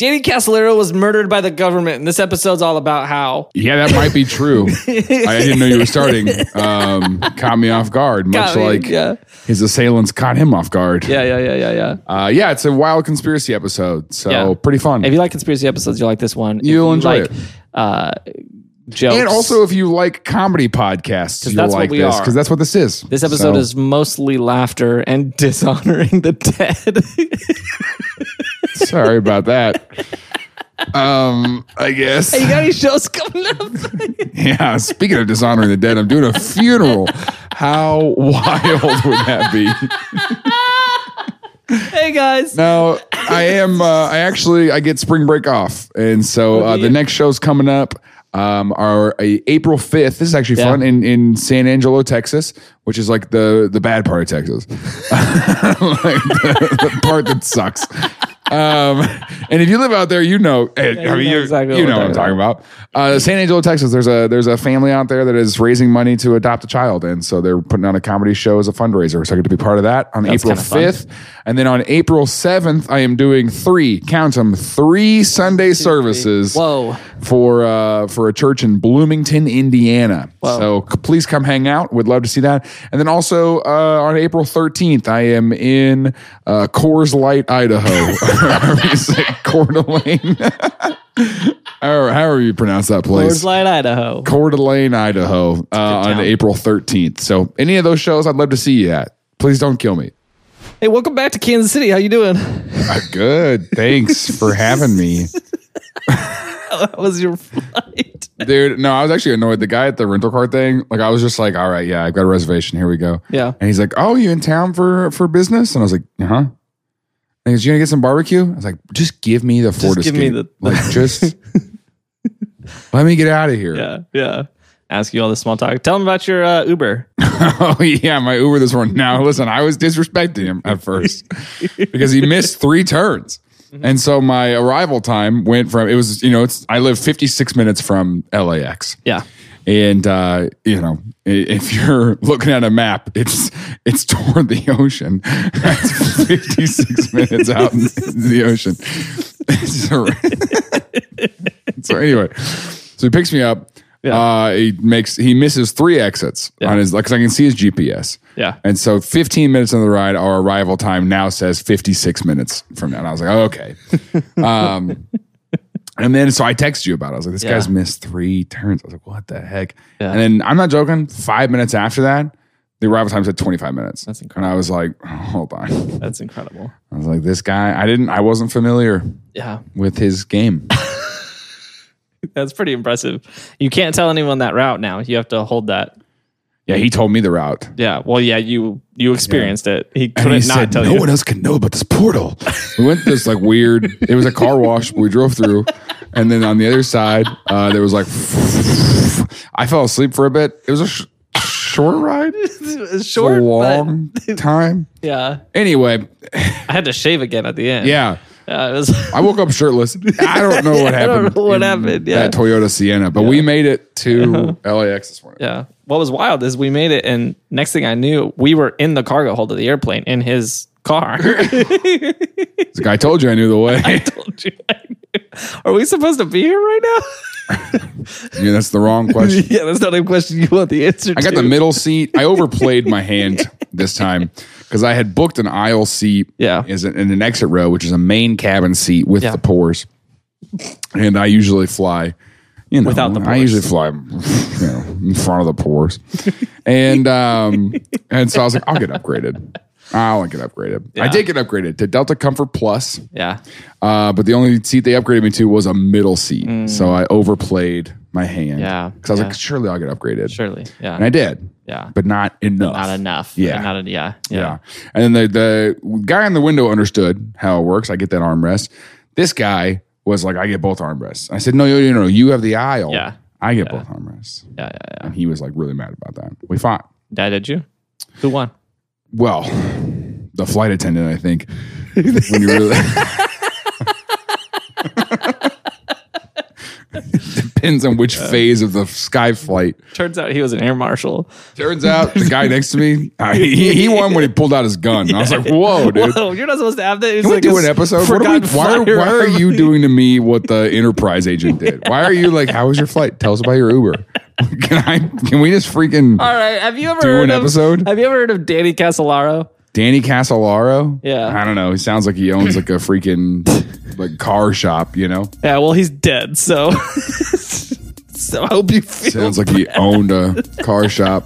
Danny Casolaro was murdered by the government, and this episode's all about how. Yeah, that might be true. I didn't know you were starting. Caught me off guard, much like his assailants caught him off guard. Yeah. It's a wild conspiracy episode, so pretty fun. If you like conspiracy episodes, you'll like this one. You'll enjoy it. Jokes. And also, if you like comedy podcasts, you'll like this, because that's what this is. This episode is mostly laughter and dishonoring the dead. Sorry about that. I guess. Hey, you got any shows coming up? Yeah, speaking of dishonoring the dead, I'm doing a funeral. How wild would that be? Hey guys. No, I get spring break off. And so the next show's coming up. Are April 5th. This is actually fun in San Angelo, Texas, which is like the bad part of Texas. Like the part that sucks. And if you live out there, you know what I'm talking about. San Angelo, Texas, there's a family out there that is raising money to adopt a child. And so they're putting on a comedy show as a fundraiser. So I get to be part of that on April 5th. And then on April 7th, I am doing three Sunday services for a church in Bloomington, Indiana. Whoa. So please come hang out. Would love to see that. And then also on April 13th, I am in Coors Light, Idaho. Coeur d'Alene. However you pronounce that place. Coors Light, Idaho. Coeur d'Alene, Idaho on April 13th. So any of those shows I'd love to see you at. Please don't kill me. Hey, welcome back to Kansas City. How you doing? Good. Thanks for having me. How was your flight? Dude, no, I was actually annoyed. The guy at the rental car thing, like I was just like, all right, yeah, I've got a reservation. Here we go. Yeah. And he's like, oh, you in town for business? And I was like, uh-huh. And he goes, you gonna get some barbecue? I was like, just give me the Ford Escape. Give me just let me get out of here. Yeah. Ask you all the small talk. Tell him about your Uber. Oh, yeah, my Uber this morning. Now, listen, I was disrespecting him at first because he missed 3 turns. Mm-hmm. And so my arrival time went from, I live 56 minutes from LAX. Yeah. And, if you're looking at a map, it's toward the ocean. That's 56 minutes out in the ocean. So anyway, so he picks me up. Yeah. He misses 3 exits on his, because I can see his GPS. Yeah. And so 15 minutes on the ride, our arrival time now says 56 minutes from now. And I was like, oh, okay. And then, so I texted you about it. I was like, this guy's missed 3 turns. I was like, what the heck? Yeah. And then, I'm not joking, 5 minutes after that, the arrival time said 25 minutes. That's incredible. And I was like, oh, hold on. That's incredible. I was like, this guy, I wasn't familiar with his game. That's pretty impressive. You can't tell anyone that route now. You have to hold that. Yeah, he told me the route. Yeah, well, yeah, you experienced it. He couldn't not tell you. No one else can know about this portal. We went this like weird, it was a car wash we drove through. And then on the other side, there was like, I fell asleep for a bit. It was a short ride. It was short, a long time. Yeah. Anyway. I had to shave again at the end. Yeah. I woke up shirtless. I don't know what happened. I don't know what happened. Yeah. That Toyota Sienna, but we made it to LAX this morning. Yeah. What was wild is we made it, and next thing I knew, we were in the cargo hold of the airplane in his car. This guy told you I knew the way. I told you I knew. Are we supposed to be here right now? Yeah, that's the wrong question. Yeah, that's not a question you want the answer to. I got the middle seat. I overplayed my hand this time because I had booked an aisle seat in an exit row, which is a main cabin seat with the pores. And I usually fly, without the pores. I usually fly, in front of the pores. And so I was like, I'll get upgraded. I'll get upgraded. Yeah. I did get upgraded to Delta Comfort Plus. Yeah. But the only seat they upgraded me to was a middle seat. So I overplayed my hand. Yeah. Because I was like, surely I'll get upgraded. Surely. Yeah. And I did. Yeah. But not enough. Not enough. Yeah. Yeah. And then the guy in the window understood how it works. I get that armrest. This guy was like, I get both armrests. I said, no, you have the aisle. Yeah. I get both armrests. Yeah. And he was like really mad about that. We fought. Did you? Who won? Well, the flight attendant, I think. When you really depends on which phase of the sky flight. Turns out he was an air marshal. Turns out the guy next to me, he won when he pulled out his gun. I was like, whoa, dude. Whoa, you're not supposed to have that. Can we do an episode? Why are you doing to me what the Enterprise agent did? Why are you like, how was your flight? Tell us about your Uber. Can we just freaking all right? Have you ever do heard an episode? Have you ever heard of Danny Casolaro? Danny Casolaro? Yeah. I don't know. He sounds like he owns like a freaking like car shop, you know? Yeah, well, he's dead, so so I hope you feel Sounds like he owned a car shop.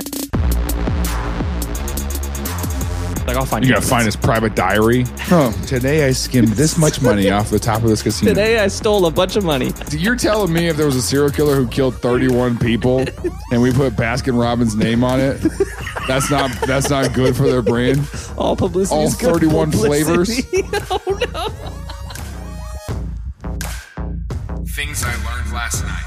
Like, I'll find You gotta find his private diary. Oh, today I skimmed this much money off the top of this casino. Today I stole a bunch of money. You're telling me if there was a serial killer who killed 31 people and we put Baskin Robbins' name on it, that's not good for their brand? All publicity. All is good 31 publicity. flavors? Oh no. Things I learned last night.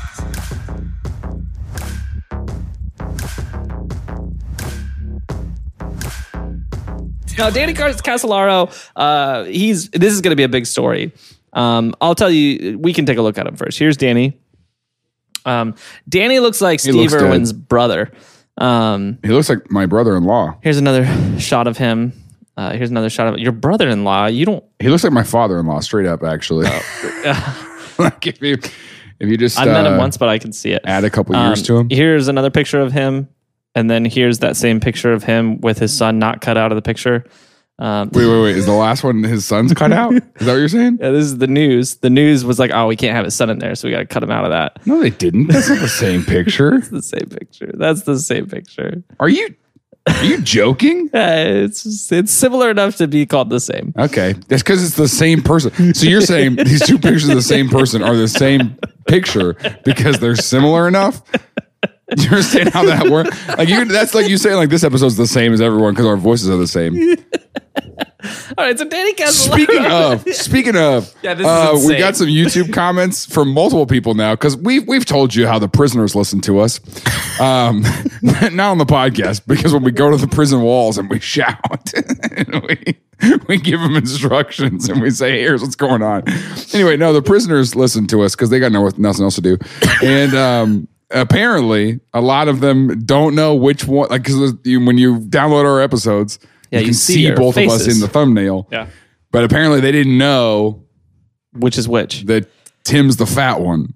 Now, Danny Casolaro, this is going to be a big story. I'll tell you, we can take a look at him first. Here's Danny. Danny looks like Steve Irwin's brother. He looks like my brother-in-law. Here's another shot of him. Here's another shot of your brother-in-law. You don't. He looks like my father-in-law, straight up, actually. Like if you just I met him once, but I can see it. Add a couple years to him. Here's another picture of him. And then here's that same picture of him with his son not cut out of the picture. Wait. Is the last one his son's cut out? Is that what you're saying? Yeah, this is the news. The news was like, oh, we can't have his son in there, so we got to cut him out of that. No, they didn't. That's not the same picture. It's the same picture. That's the same picture. Are you joking? It's similar enough to be called the same. Okay. That's because it's the same person. So you're saying these two pictures of the same person are the same picture because they're similar enough? Do you understand how that works? Like that's like you saying like this episode's the same as everyone because our voices are the same. All right, so Danny Casolaro. Speaking of, yeah, this is insane. We got some YouTube comments from multiple people now because we've told you how the prisoners listen to us, not on the podcast because when we go to the prison walls and we shout, and we give them instructions and we say, "Here's what's going on." Anyway, no, the prisoners listen to us because they got nothing else to do, and. Apparently, a lot of them don't know which one. Like, because when you download our episodes, you can see both faces. of us in the thumbnail. Yeah, but apparently they didn't know which is which. That Tim's the fat one.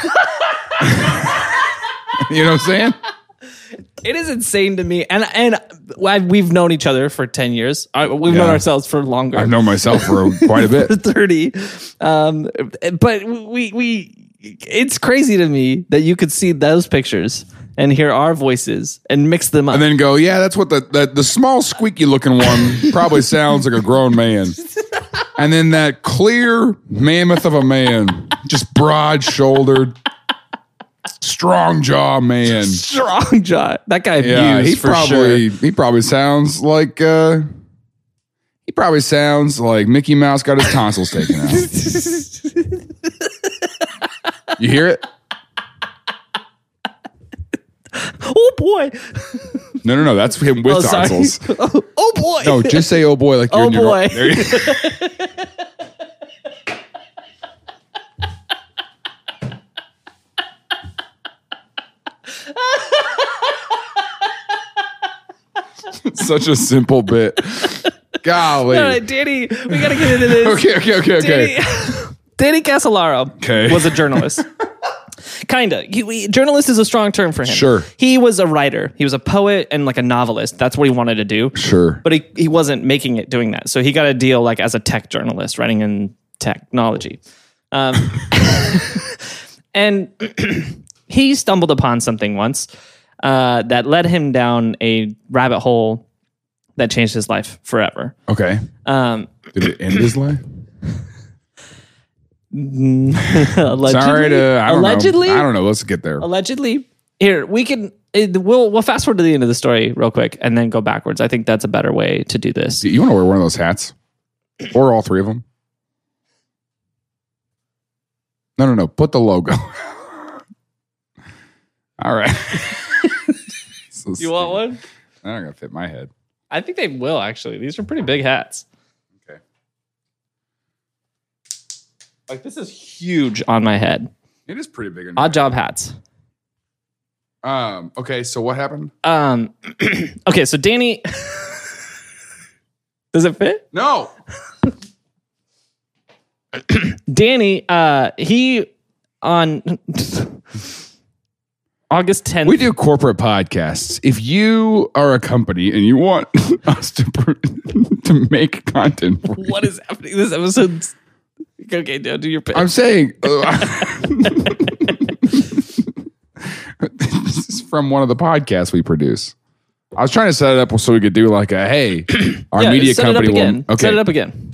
You know what I'm saying? It is insane to me, and we've known each other for 10 years. We've known ourselves for longer. I've known myself for quite a bit, for 30. But we. It's crazy to me that you could see those pictures and hear our voices and mix them up. And then go, yeah, that's what the small squeaky looking one probably sounds like a grown man. And then that clear mammoth of a man, just broad shouldered, strong jaw man. Strong jaw. That guy he probably sounds like Mickey Mouse got his tonsils taken out. You hear it? Oh boy! No. That's him with tonsils. Oh boy! No, just say "oh boy" like you're in your. Boy! Such a simple bit. Golly. All right, Danny, we gotta get into this. Okay. Danny Casolaro was a journalist. Kinda. Journalist is a strong term for him. Sure. He was a writer. He was a poet and like a novelist. That's what he wanted to do. Sure. But he wasn't making it doing that. So he got a deal like as a tech journalist, writing in technology. And he stumbled upon something once that led him down a rabbit hole that changed his life forever. Okay. Did it end his life? Allegedly. I don't know. Let's get there. Allegedly. Here, we'll fast forward to the end of the story real quick and then go backwards. I think that's a better way to do this. You want to wear one of those hats? Or all three of them? No. Put the logo. All right. You want one? They're not going to fit my head. I think they will, actually. These are pretty big hats. Okay. Like, this is huge on my head. It is pretty big. Odd Job hats. Okay, so what happened? Okay, so Danny. Does it fit? No. Danny, he on August 10th. We do corporate podcasts. If you are a company and you want us to make content for you. What is happening this episode? Okay, now do your pitch. I'm saying this is from one of the podcasts we produce. I was trying to set it up so we could do like a hey, our media company will Set it up again.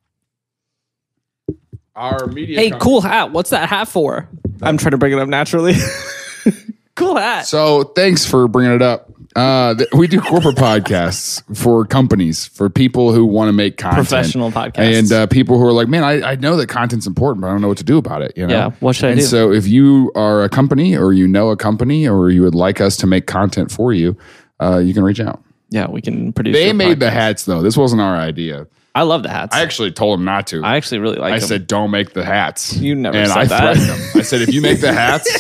Our media Hey, cool hat. What's that hat for? I'm trying to bring it up naturally. Cool hat. So thanks for bringing it up. We do corporate podcasts for companies, for people who want to make content. Professional podcasts. And people who are like, man, I know that content's important, but I don't know what to do about it. You know? Yeah, what should I do? So if you are a company or you know a company or you would like us to make content for you, you can reach out. Yeah, we can produce. They made the hats, though. This wasn't our idea. I love the hats. I actually told them not to. I actually really like them. I said, don't make the hats. You never and said I that. threatened them. I said, if you make the hats,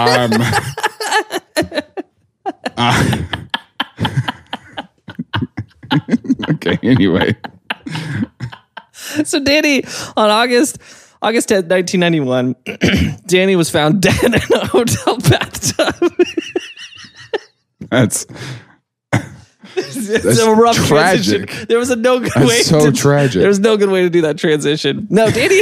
okay, anyway. So Danny, on August 10th, 1991, Danny was found dead in a hotel bathtub. That's a rough tragic. transition. There was a no good That's way. so tragic. There was no good way to do that transition. No, Danny.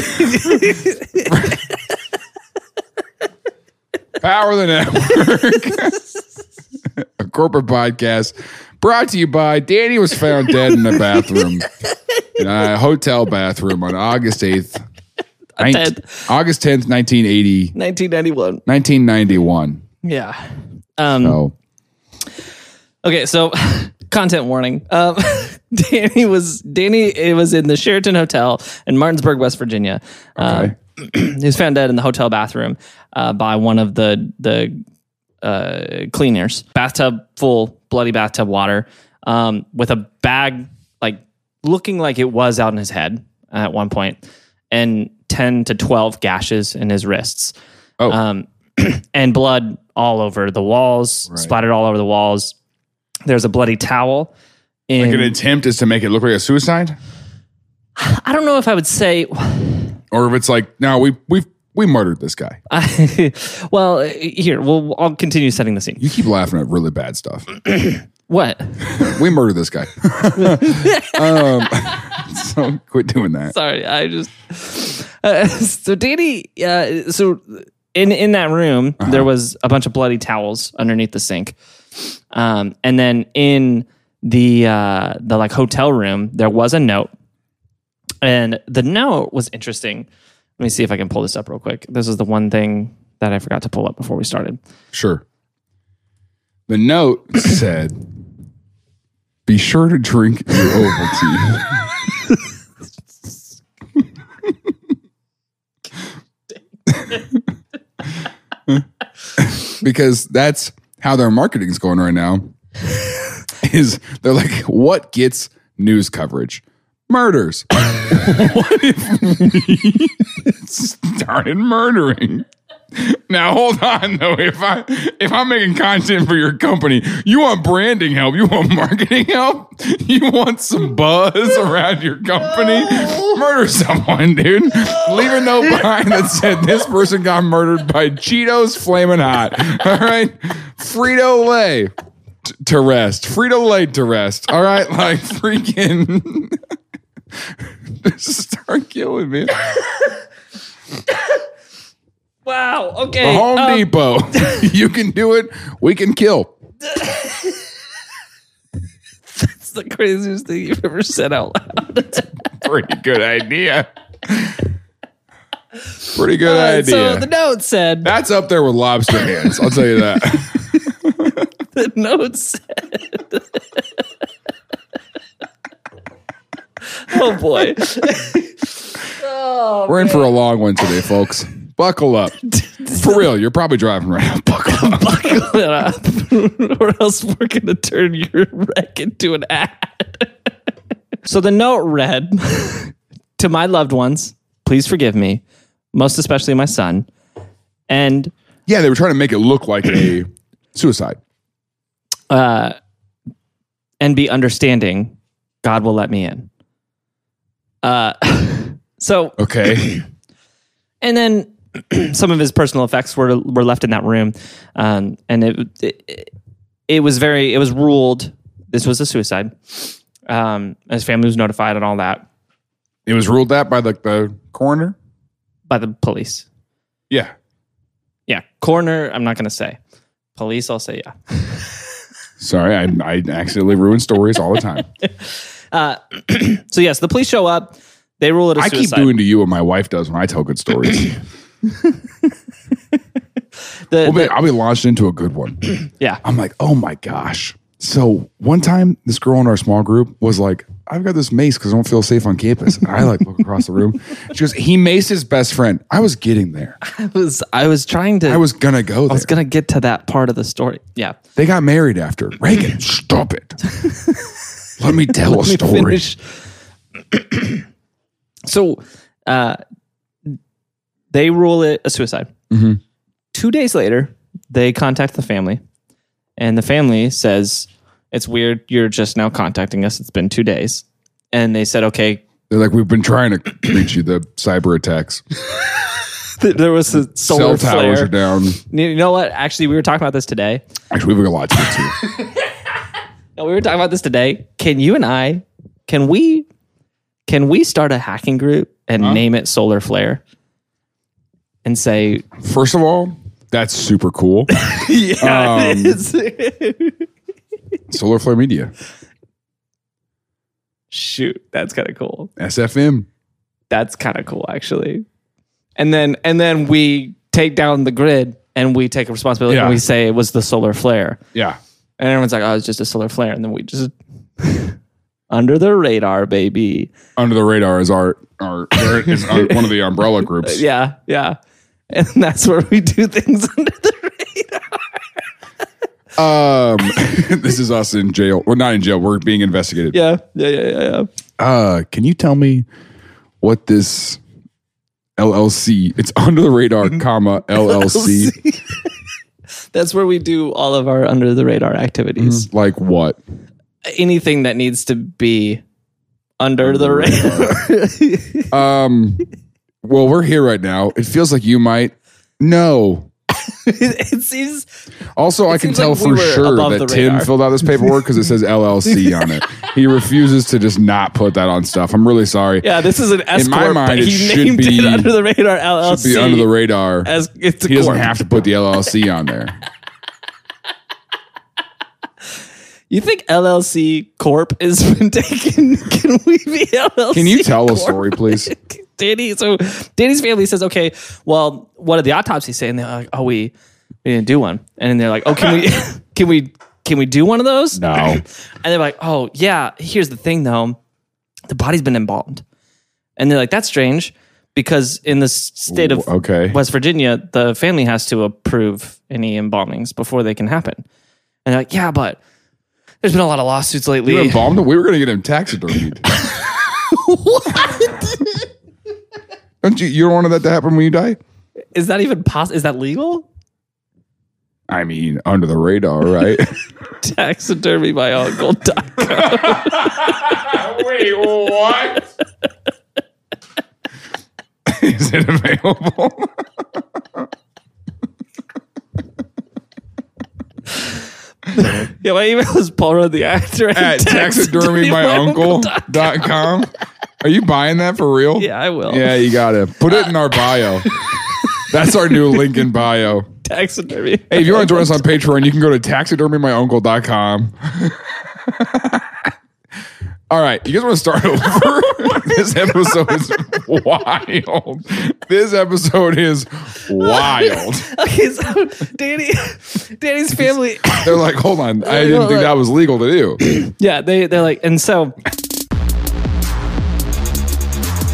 Power of the Network. A corporate podcast brought to you by Danny was found dead in a bathroom. In a hotel bathroom on August 8th. August 10th, 1991. Yeah. Okay, so content warning. Danny was in the Sheraton Hotel in Martinsburg, West Virginia. Okay. He was found dead in the hotel bathroom by one of the cleaners. Bathtub full, bloody bathtub water, with a bag like looking like it was out in his head at one point, and 10 to 12 gashes in his wrists. And blood all over the walls, splattered all over the walls. There's a bloody towel. Like an attempt is to make it look like a suicide? I don't know if I would say... Or if it's like, no, we murdered this guy. Well, here, I'll continue setting the scene. You keep laughing at really bad stuff. What? We murdered this guy. So quit doing that. Sorry, I just... so Danny... so in that room, there was a bunch of bloody towels underneath the sink. And then in the like hotel room, there was a note. And the note was interesting. Let me see if I can pull this up real quick. This is the one thing that I forgot to pull up before we started. Sure. The note said, be sure to drink your Ovaltine. Because that's how their marketing is going right now. Is they're like, what gets news coverage? Murders. What if we started murdering? Now hold on though. If I'm making content for your company, you want branding help, you want marketing help, you want some buzz around your company, murder someone, dude. Leave a note behind that said this person got murdered by Cheetos Flamin' Hot. All right, Frito-Lay to rest. Frito-Lay to rest. All right, like freaking. Just start killing me. Wow. Okay. The Home Depot. You can do it. We can kill. That's the craziest thing you've ever said out loud. Pretty good idea. Pretty good idea. So the note said... That's up there with lobster hands. I'll tell you that. The note said... Oh, boy. We're in for a long one today, folks. Buckle up. For real, you're probably driving right now. Buckle up. Buckle it up. Or else we're going to turn your wreck into an ad. So the note read, to my loved ones, please forgive me, most especially my son. And yeah, they were trying to make it look like a suicide. And be understanding. God will let me in. So okay. And then some of his personal effects were left in that room, and it was ruled this was a suicide. His family was notified and all that. It was ruled that by the coroner, by the police. Yeah, coroner. I'm not going to say police. I'll say yeah. Sorry, I accidentally ruin stories all the time. So yes, the police show up. They rule it a suicide. I keep doing to you what my wife does when I tell good stories. I'll be launched into a good one. Yeah. I'm like, oh my gosh. So one time, this girl in our small group was like, I've got this mace because I don't feel safe on campus. And I look across the room. She goes, he maced his best friend. I was getting there. I was going to go there. I was going to get to that part of the story. Yeah. They got married after. Reagan, stop it. Let me tell a story. So they rule it a suicide. Mm-hmm. 2 days later, they contact the family, and the family says, it's weird, you're just now contacting us. It's been 2 days. And they said, okay. They're like, we've been trying to reach you, the cyber attacks. There was a solar cell towers flare. Are down. You know what? Actually, we were talking about this today. Actually, we've got a lot to get to. No, we were talking about this today. Can we start a hacking group and name it Solar Flare? And say, first of all, that's super cool. Yeah, it is. Solar Flare Media. Shoot, that's kind of cool. SFM. That's kind of cool, actually. And then we take down the grid and we take responsibility and we say it was the solar flare. Yeah. And everyone's like, oh, it's just a solar flare. And then we just under the radar, baby. Under the radar is one of the umbrella groups. Yeah. And that's where we do things under the radar. This is us in jail. We're not in jail. We're being investigated. Yeah. Can you tell me what this LLC? It's under the radar, LLC. That's where we do all of our under the radar activities. Like what? Anything that needs to be under the radar. Well, we're here right now. It feels like you might. No. It seems. Also, I can tell for sure that Tim filled out this paperwork because it says LLC on it. He refuses to just not put that on stuff. I'm really sorry. Yeah, this is an S-corp. In my mind, it should be under the radar LLC. Should be under the radar. As it's a he corp. Doesn't have to put the LLC on there. You think LLC Corp has been taken? Can we be LLC? Can you tell Corp? A story, please? Danny's family says, okay, well, what did the autopsy say? And they're like, oh, we didn't do one. And then they're like, oh, can we do one of those? No. And they're like, oh yeah, here's the thing though. The body's been embalmed. And they're like, that's strange because in the state of West Virginia, the family has to approve any embalmings before they can happen. And they're like, yeah, but there's been a lot of lawsuits lately. You embalmed him? We were going to get him taxidermied. What? You don't want that to happen when you die? Is that even possible? Is that legal? I mean, under the radar, right? Taxidermymyuncle.com. Wait, what? Is it available? Yeah, my email is paulruddtheactor at taxidermymyuncle.com. Are you buying that for real? Yeah, I will. Yeah, you got to. Put it in our bio. That's our new link in bio. Taxidermy. Hey, if you want to join us on Patreon, you can go to taxidermymyuncle.com. All right, you guys want to start over? This episode is wild. This episode is wild. Okay, so Danny's family. They're like, hold on, I didn't think that was legal to do. Yeah, they're like, and so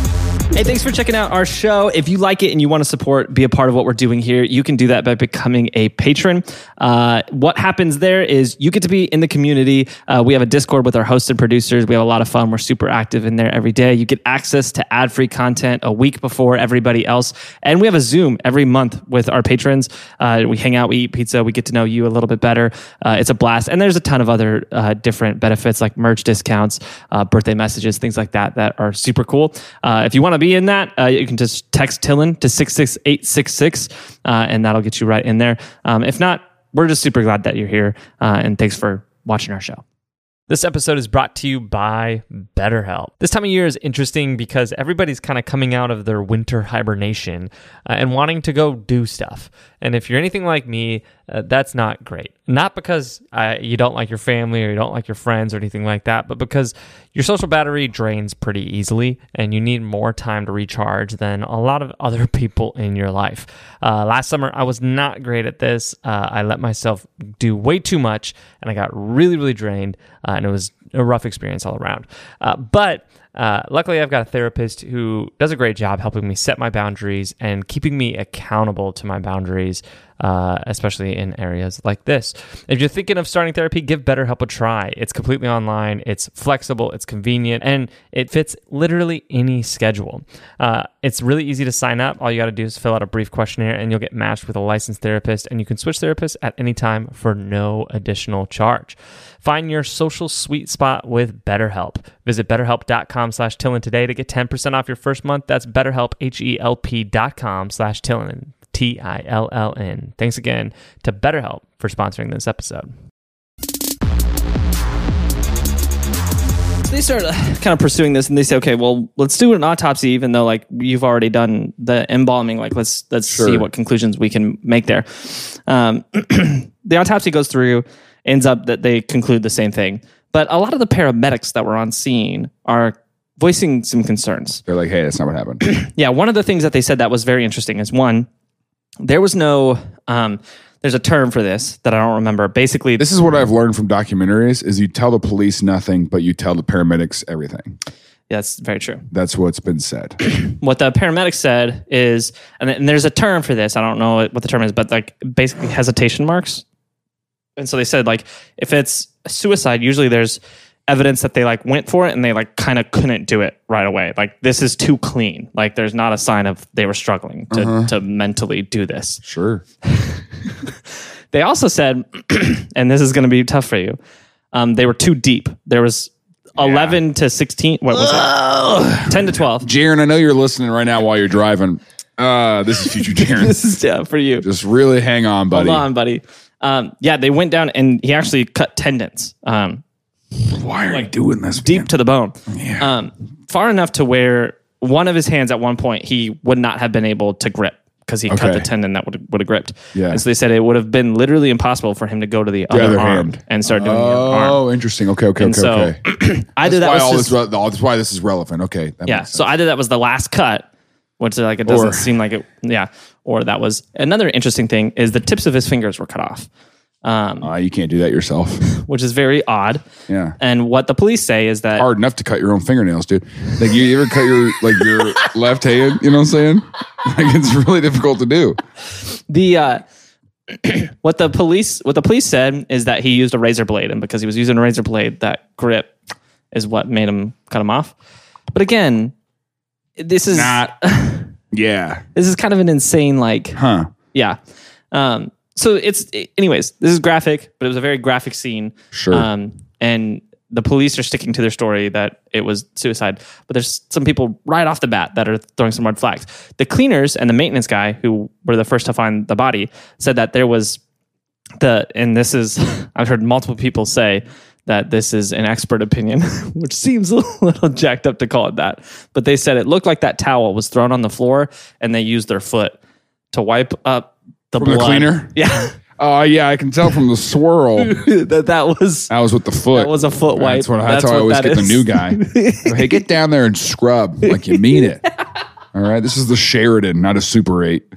Hey, thanks for checking out our show. If you like it and you want to support, be a part of what we're doing here, you can do that by becoming a patron. What happens there is you get to be in the community. We have a Discord with our hosts and producers. We have a lot of fun. We're super active in there every day. You get access to ad-free content a week before everybody else. And we have a Zoom every month with our patrons. We hang out, we eat pizza, we get to know you a little bit better. It's a blast. And there's a ton of other different benefits like merch discounts, birthday messages, things like that are super cool. If you want to be in that, you can just text Tillin to 66866, and that'll get you right in there. If not, we're just super glad that you're here, and thanks for watching our show. This episode is brought to you by BetterHelp. This time of year is interesting because everybody's kind of coming out of their winter hibernation and wanting to go do stuff. And if you're anything like me, that's not great. Not because you don't like your family or you don't like your friends or anything like that, but because your social battery drains pretty easily and you need more time to recharge than a lot of other people in your life. Last summer, I was not great at this. I let myself do way too much and I got really, really drained, and it was a rough experience all around. But luckily, I've got a therapist who does a great job helping me set my boundaries and keeping me accountable to my boundaries, especially in areas like this. If you're thinking of starting therapy, give BetterHelp a try. It's completely online, it's flexible, it's convenient, and it fits literally any schedule. It's really easy to sign up. All you got to do is fill out a brief questionnaire and you'll get matched with a licensed therapist, and you can switch therapists at any time for no additional charge. Find your social sweet spot with BetterHelp. Visit betterhelp.com/Tillin today to get 10% off your first month. That's BetterHelp, HELP.com/Tillin, TILLN. Thanks again to BetterHelp for sponsoring this episode. So they start kind of pursuing this, and they say, okay, well, let's do an autopsy, even though like you've already done the embalming. Like let's see what conclusions we can make there. The autopsy goes through. Ends up that they conclude the same thing. But a lot of the paramedics that were on scene are voicing some concerns. They're like, hey, that's not what happened. Yeah, one of the things that they said that was very interesting is one, there was no, there's a term for this that I don't remember. Basically, this is what I've learned from documentaries is you tell the police nothing, but you tell the paramedics everything. Yeah, that's very true. That's what's been said. What the paramedics said is, and there's a term for this, I don't know what the term is, but like basically hesitation marks. And so they said, like, if it's suicide, usually there's evidence that they like went for it and they like kind of couldn't do it right away. Like, this is too clean. Like, there's not a sign of they were struggling to mentally do this. Sure. They also said, and this is going to be tough for you, they were too deep. There was 11 to 16. What was it? 10 to 12. Jaron, I know you're listening right now while you're driving. This is future Jaron. This is for you. Just really hang on, buddy. Hold on, buddy. They went down and he actually cut tendons. Why are you doing this, man? Deep to the bone. Yeah. Far enough to where one of his hands at one point he would not have been able to grip because he cut the tendon that would have gripped. Yeah. And so they said it would have been literally impossible for him to go to the other arm hand and start doing the other arm. Oh, interesting. Okay. Either that's why this is relevant. Okay. So either that was the last cut, which like it doesn't seem like it. Yeah. Or that was another interesting thing is the tips of his fingers were cut off. You can't do that yourself. Which is very odd. Yeah. And what the police say is that hard enough to cut your own fingernails, dude. Like you ever cut your left hand, you know what I'm saying? Like it's really difficult to do. The what the police said is that he used a razor blade, and because he was using a razor blade, that grip is what made him cut him off. But again, this is not yeah. This is kind of an insane yeah. So anyways, this is graphic, but it was a very graphic scene. Sure. And the police are sticking to their story that it was suicide, but there's some people right off the bat that are throwing some red flags. The cleaners and the maintenance guy who were the first to find the body said that there was and this is, I've heard multiple people say that this is an expert opinion, which seems a little jacked up to call it that. But they said it looked like that towel was thrown on the floor and they used their foot to wipe up the blood. The cleaner? Yeah. Oh, yeah, I can tell from the swirl. that was with the foot. That was a foot wipe. That's how I always get the new guy. Hey, get down there and scrub like you mean it. All right, this is the Sheridan, not a Super 8.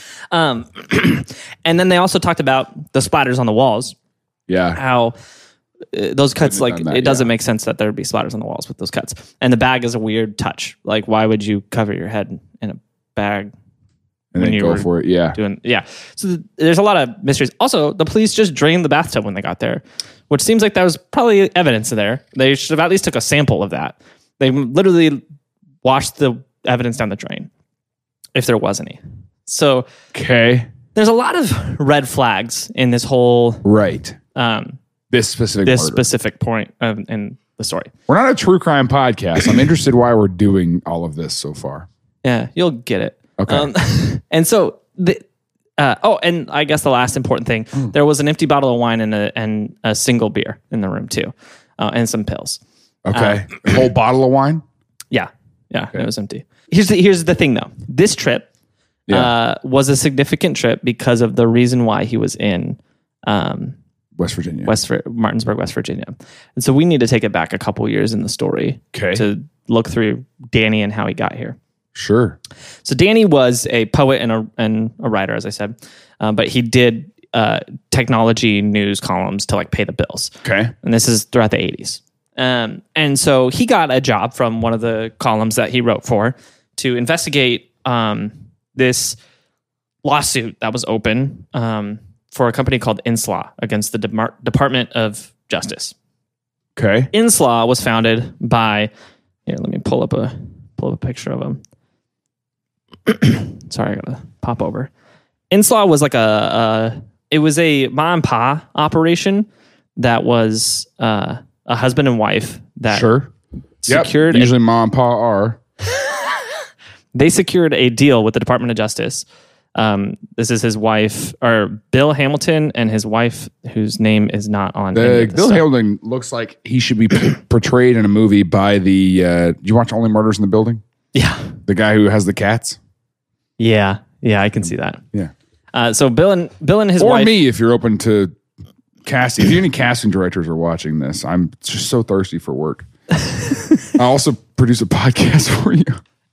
And then they also talked about the splatters on the walls. Yeah. How those cuts, like done that, it doesn't make sense that there would be splatters on the walls with those cuts. And the bag is a weird touch. Like, why would you cover your head in a bag? And then go for it. Yeah. So there's a lot of mysteries. Also, the police just drained the bathtub when they got there, which seems like there was probably evidence there. They should have at least took a sample of that. They literally washed the evidence down the drain, if there was any. So Okay. there's a lot of red flags in this whole Right. This specific murder. specific point in the story. We're not a true crime podcast. I'm interested why we're doing all of this so far. Yeah, you'll get it. Okay. And so and I guess the last important thing, there was an empty bottle of wine and a single beer in the room too, and some pills. Okay. A whole bottle of wine? Yeah, it was empty. Here's the thing though. This trip was a significant trip because of the reason why he was in West Virginia. Martinsburg, West Virginia. And so we need to take it back a couple years in the story to look through Danny and how he got here. Sure. So Danny was a poet and a writer, as I said, but he did technology news columns to like pay the bills. Okay. And this is throughout the 80s. And so he got a job from one of the columns that he wrote for to investigate this lawsuit that was open for a company called Inslaw against the Department of Justice. Okay. Inslaw was founded by, here, let me pull up a picture of him. Sorry, I gotta pop over. Inslaw was like it was a mom and pa operation that was a husband and wife that secured. Usually mom and pa are. They secured a deal with the Department of Justice. This is his wife, or Bill Hamilton, and his wife, whose name is not on. Bill Hamilton looks like he should be portrayed in a movie by the. Did you watch Only Murders in the Building? Yeah, the guy who has the cats. Yeah, I can see that. Yeah. So Bill and his or wife. Or me, if you're open to casting. If any casting directors are watching this, I'm just so thirsty for work. I also produce a podcast for you.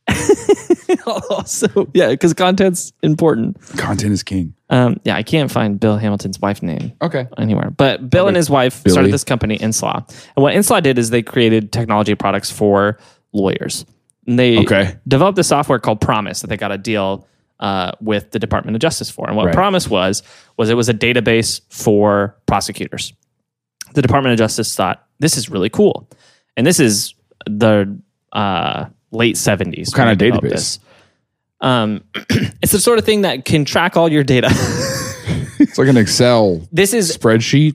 Also, yeah, because content's important. Content is king. I can't find Bill Hamilton's wife name anywhere. But Bill and his wife started this company, Inslaw. And what Inslaw did is they created technology products for lawyers. And they developed a software called Promise that they got a deal with the Department of Justice for. And what Promise was it was a database for prosecutors. The Department of Justice thought, this is really cool. And this is the late 70s. What kind of database? It's the sort of thing that can track all your data. It's like an Excel spreadsheet.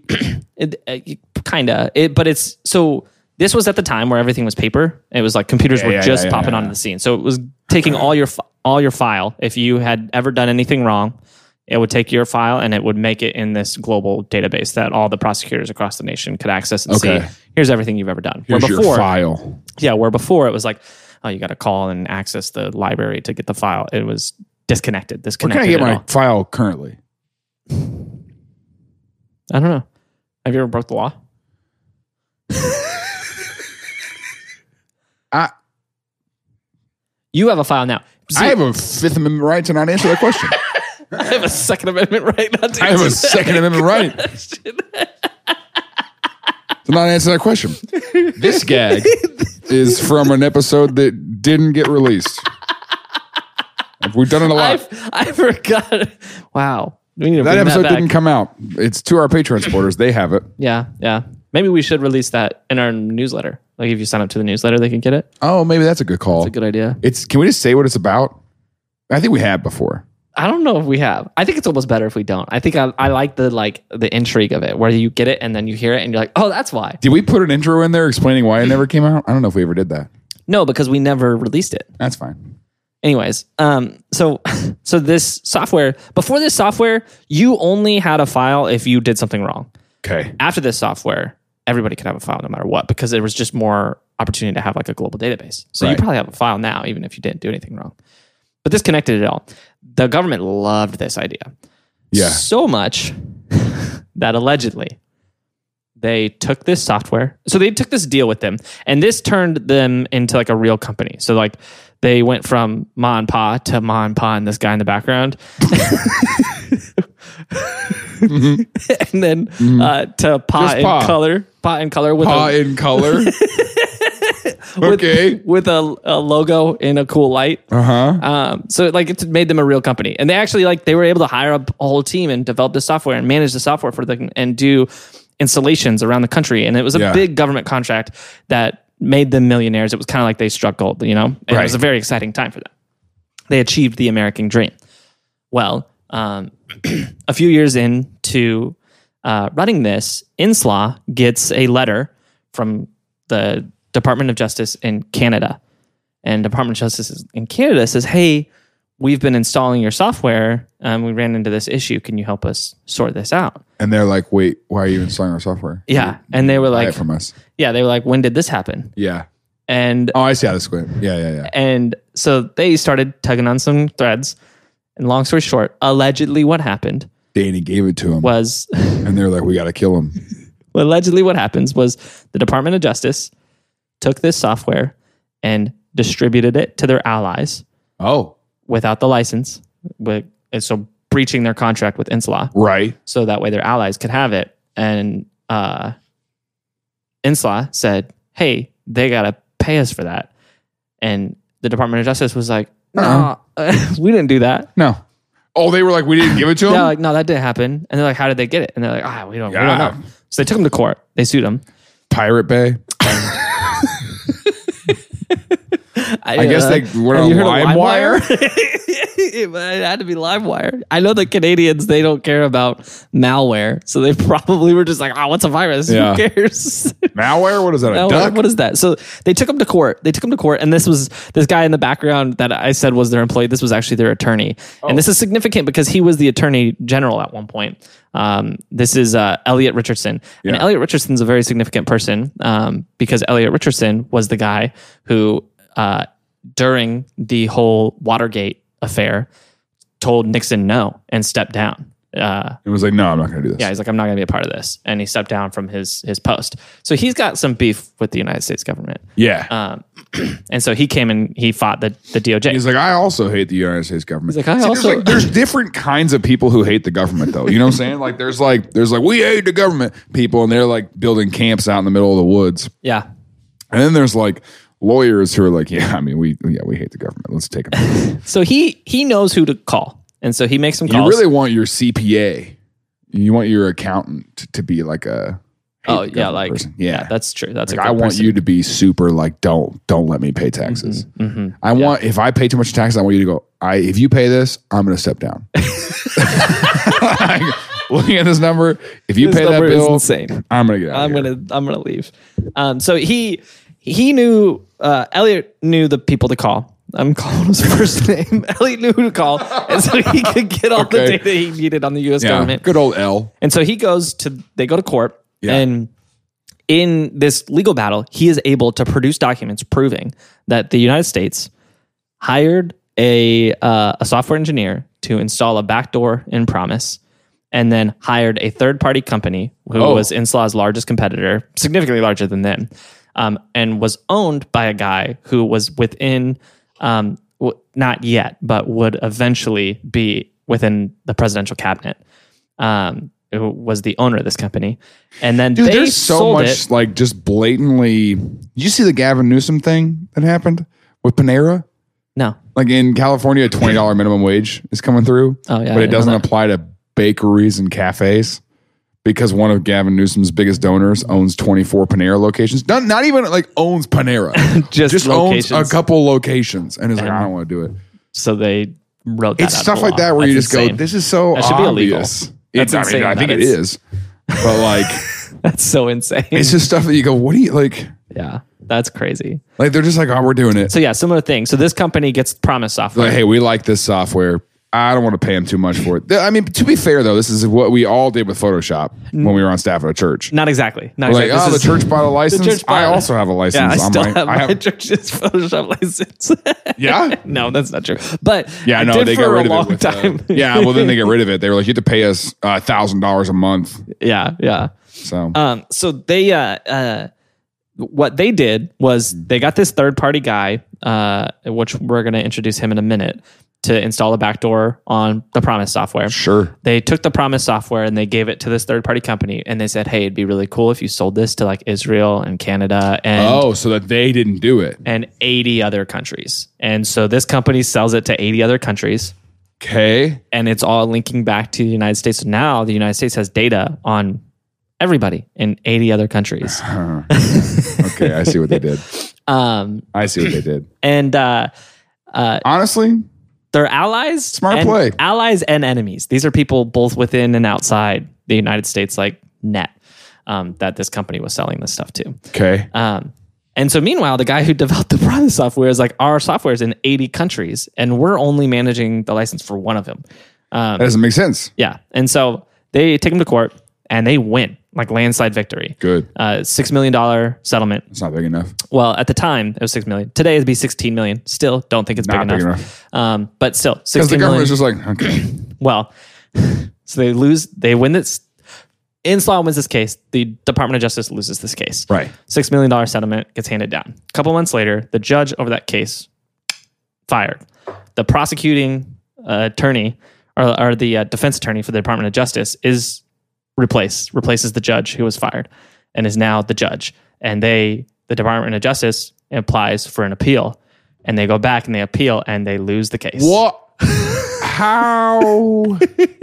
But it's so this was at the time where everything was paper. It was like computers were just popping onto the scene. So it was taking all your file. If you had ever done anything wrong, it would take your file and it would make it in this global database that all the prosecutors across the nation could access and see. Here's everything you've ever done. Here's your file. Yeah, where before it was like, oh, you got to call and access the library to get the file. It was disconnected. Where can I get my file currently? I don't know. Have you ever broke the law? You have a file now. So, I have a Fifth Amendment right to not answer that question. I have a Second Amendment right not to I have a Second Amendment right to not answer that question. This gag is from an episode that didn't get released. We've done it a lot. I forgot. Wow. We need to that episode didn't come out. It's to our Patreon supporters. They have it. Yeah. Maybe we should release that in our newsletter. Like if you sign up to the newsletter, they can get it. Oh, maybe that's a good call. That's a good idea. Can we just say what it's about? I think we have before. I don't know if we have. I think it's almost better if we don't. I think I like the intrigue of it, where you get it and then you hear it and you're like, oh, that's why. Did we put an intro in there explaining why it never came out? I don't know if we ever did that. No, because we never released it. That's fine. Anyways, so this software, before this software, you only had a file if you did something wrong. Okay. After this software, everybody could have a file no matter what, because there was just more opportunity to have like a global database. So you probably have a file now, even if you didn't do anything wrong. But this connected it all. The government loved this idea. Yeah. So much that allegedly they took this software. So they took this deal with them, and this turned them into like a real company. So like they went from Ma and Pa to Ma and Pa and this guy in the background. and then to pot in color with Okay. with a logo in a cool light. So like it made them a real company, and they actually they were able to hire up a whole team and develop the software and manage the software for them and do installations around the country. And it was a big government contract that made them millionaires. It was kind of like they struck gold, and it was a very exciting time for them. They achieved the American dream. Well, a few years into running this, Inslaw gets a letter from the Department of Justice in Canada. And Department of Justice in Canada says, hey, we've been installing your software. We ran into this issue. Can you help us sort this out? And they're like, wait, why are you installing our software? Yeah. And they were Buy like, it from us. Yeah, they were like, when did this happen? Yeah. And I see how this went. Yeah. And so they started tugging on some threads. And long story short, allegedly what happened Danny gave it to him. was... and they're like, we got to kill him. Well, allegedly what happens was the Department of Justice took this software and distributed it to their allies. Oh. Without the license. And so breaching their contract with Inslaw. Right. So that way their allies could have it. And Inslaw said, hey, they got to pay us for that. And the Department of Justice was like, no, we didn't do that. No. Oh, they were like, we didn't give it to them? They're like, no, that didn't happen. And they're like, how did they get it? And they're like, we don't know. So they took them to court. They sued them. Pirate Bay. I guess they were on LimeWire. It had to be LimeWire. I know the Canadians, they don't care about malware. So they probably were just like, what's a virus? Yeah. Who cares? Malware? What is that? A duck? What is that? So they took him to court. And this was this guy in the background that I said was their employee. This was actually their attorney. Oh. And this is significant because he was the attorney general at one point. This is Elliot Richardson. Yeah. And Elliot Richardson's a very significant person because Elliot Richardson was the guy who, during the whole Watergate affair, told Nixon no and stepped down. It was like, no, I'm not going to do this. Yeah, he's like, I'm not going to be a part of this. And he stepped down from his post. So he's got some beef with the United States government. Yeah. And so he came and he fought the DOJ. He's like, I also hate the United States government. He's like, there's different kinds of people who hate the government, though. You know what I'm saying? Like, there's like, we hate the government people, and they're like building camps out in the middle of the woods. Yeah. And then there's like lawyers who are like, we hate the government. Let's take them. So he knows who to call. And so he makes some calls. You really want your CPA. You want your accountant to be like a person. Yeah, that's true. That's like, I want you to be super like, don't let me pay taxes. I want, if I pay too much taxes, I want you to go, if you pay this, I'm going to step down. Like, looking at this number, if you pay that bill, insane. I'm going to get out. I'm going to leave. So he knew, Elliot knew the people to call. I'm calling his first name. Elliot knew who to call, and so he could get all the data he needed on the U.S. government. Good old L. And so they go to court, and in this legal battle, he is able to produce documents proving that the United States hired a software engineer to install a backdoor in Promise, and then hired a third-party company who was Inslaw's largest competitor, significantly larger than them, and was owned by a guy who was within... not yet, but would eventually be within the presidential cabinet. Who was the owner of this company, and then there's so much like just blatantly. Did you see the Gavin Newsom thing that happened with Panera? No, like in California, a $20 minimum wage is coming through. Oh yeah, but it doesn't apply to bakeries and cafes. Because one of Gavin Newsom's biggest donors owns 24 Panera locations. Not even like owns Panera. just owns a couple locations. And is like, I don't want to do it. So they wrote that It's stuff like that where you just go, this is so obvious. Should be illegal. I think it is. But like... That's so insane. It's just stuff that you go, what do you like... Yeah, that's crazy. Like they're just like, we're doing it. So yeah, similar thing. So this company gets Promise software. Like, hey, we like this software. I don't want to pay him too much for it. I mean, to be fair, though, this is what we all did with Photoshop when we were on staff at a church. Not exactly. The church bought a license. I also have a license. Yeah, I still have my church's Photoshop license. Yeah? No, that's not true. But yeah, no, they got rid of it. Time. Well, then they get rid of it. They were like, you have to pay us $1,000 a month. Yeah. So they, what they did was they got this third-party guy, which we're going to introduce him in a minute, to install a backdoor on the Promise software. Sure. They took the Promise software and they gave it to this third-party company, and they said, "Hey, it'd be really cool if you sold this to like Israel and Canada and So that they didn't do it. and 80 other countries." And so this company sells it to 80 other countries, Okay. and it's all linking back to the United States. So now the United States has data on everybody in 80 other countries. Okay, I see what they did. I see what they did. And Honestly, they're allies. Smart and play. Allies and enemies. These are people both within and outside the United States, like net, that this company was selling this stuff to. okay. And so meanwhile, the guy who developed the Promise software is like, our software is in 80 countries and we're only managing the license for one of them. That doesn't make sense. Yeah. And so they take him to court and they win, like landslide victory. Good. $6 million settlement. It's not big enough. Well, at the time, it was $6 million. Today, it'd be $16 million. Still, don't think it's Not big big enough. But still, Because the $16 government million. is just like, okay. Well, so they win this. Inslaw wins this case. The Department of Justice loses this case. Right. $6 million settlement gets handed down. A couple months later, the judge over that case fired. The prosecuting attorney or the defense attorney for the Department of Justice is replaces the judge who was fired and is now the judge. And the Department of Justice applies for an appeal, and they go back and they appeal and they lose the case. What? How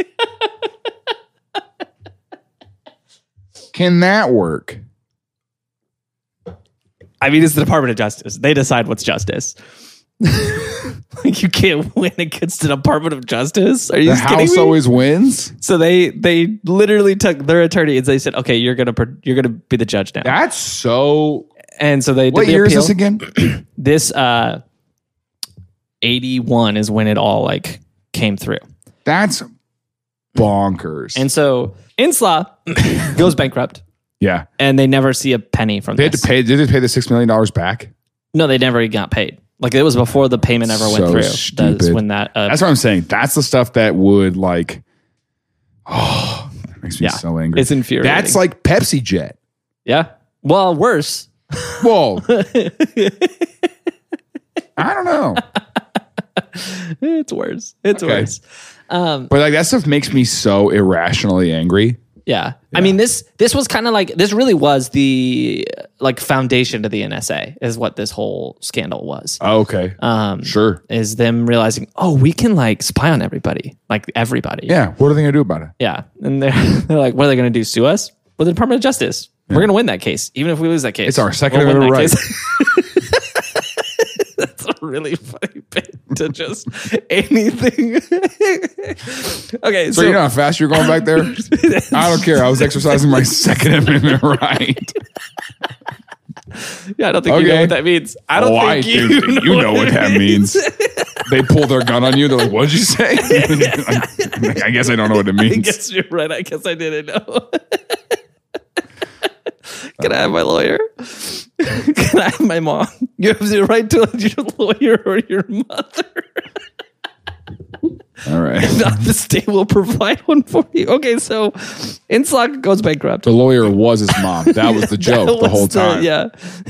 can that work? I mean, it's the Department of Justice. They decide what's justice. Like, you can't win against the Department of Justice. Are you The kidding house me? always wins? So they literally took their attorney and they said, "Okay, you're gonna be the judge now." That's so... And so they did What the year is appeal. this again? This 81 is when it all like came through. That's bonkers. And so Inslaw goes bankrupt, yeah. and they never see a penny from They had this. to pay... Did they pay the $6 million back? No, they never got paid. Like, it was before the payment ever went So through. stupid. That's when that. That's what I'm saying. That's the stuff that would like... Oh, that makes me so angry. It's infuriating. That's like Pepsi Jet. Yeah. Well, worse. Whoa. I don't know. It's worse. It's Okay. worse. But like that stuff makes me so irrationally angry. Yeah. I mean, this was kind of like, this really was the like foundation to the NSA is what this whole scandal was. Oh, okay. Sure. Is them realizing, oh, we can like spy on everybody. Like everybody. Yeah. What are they going to do about it? Yeah. And they're like, what are they going to do? Sue us? Well, the Department of Justice. We're going to win that case. Even if we lose that case. It's our second we'll win Amendment that right. case. That's a really funny bit to just anything. Okay. So you know how fast you're going back there? I don't care. I was exercising my Second Amendment right. Yeah, I don't think you know Okay. what that means. I don't I think do think you know what that means. They pull their gun on you. They're like, what did you say? I guess I don't know what it I means. guess you're right. I guess I didn't know. Can I have my lawyer? Can I have my mom? You have the right to your lawyer or your mother. All right. Not the state will provide one for you. Okay, so Inslaw goes bankrupt. The lawyer was his mom. That was the joke That the whole was time. Yeah.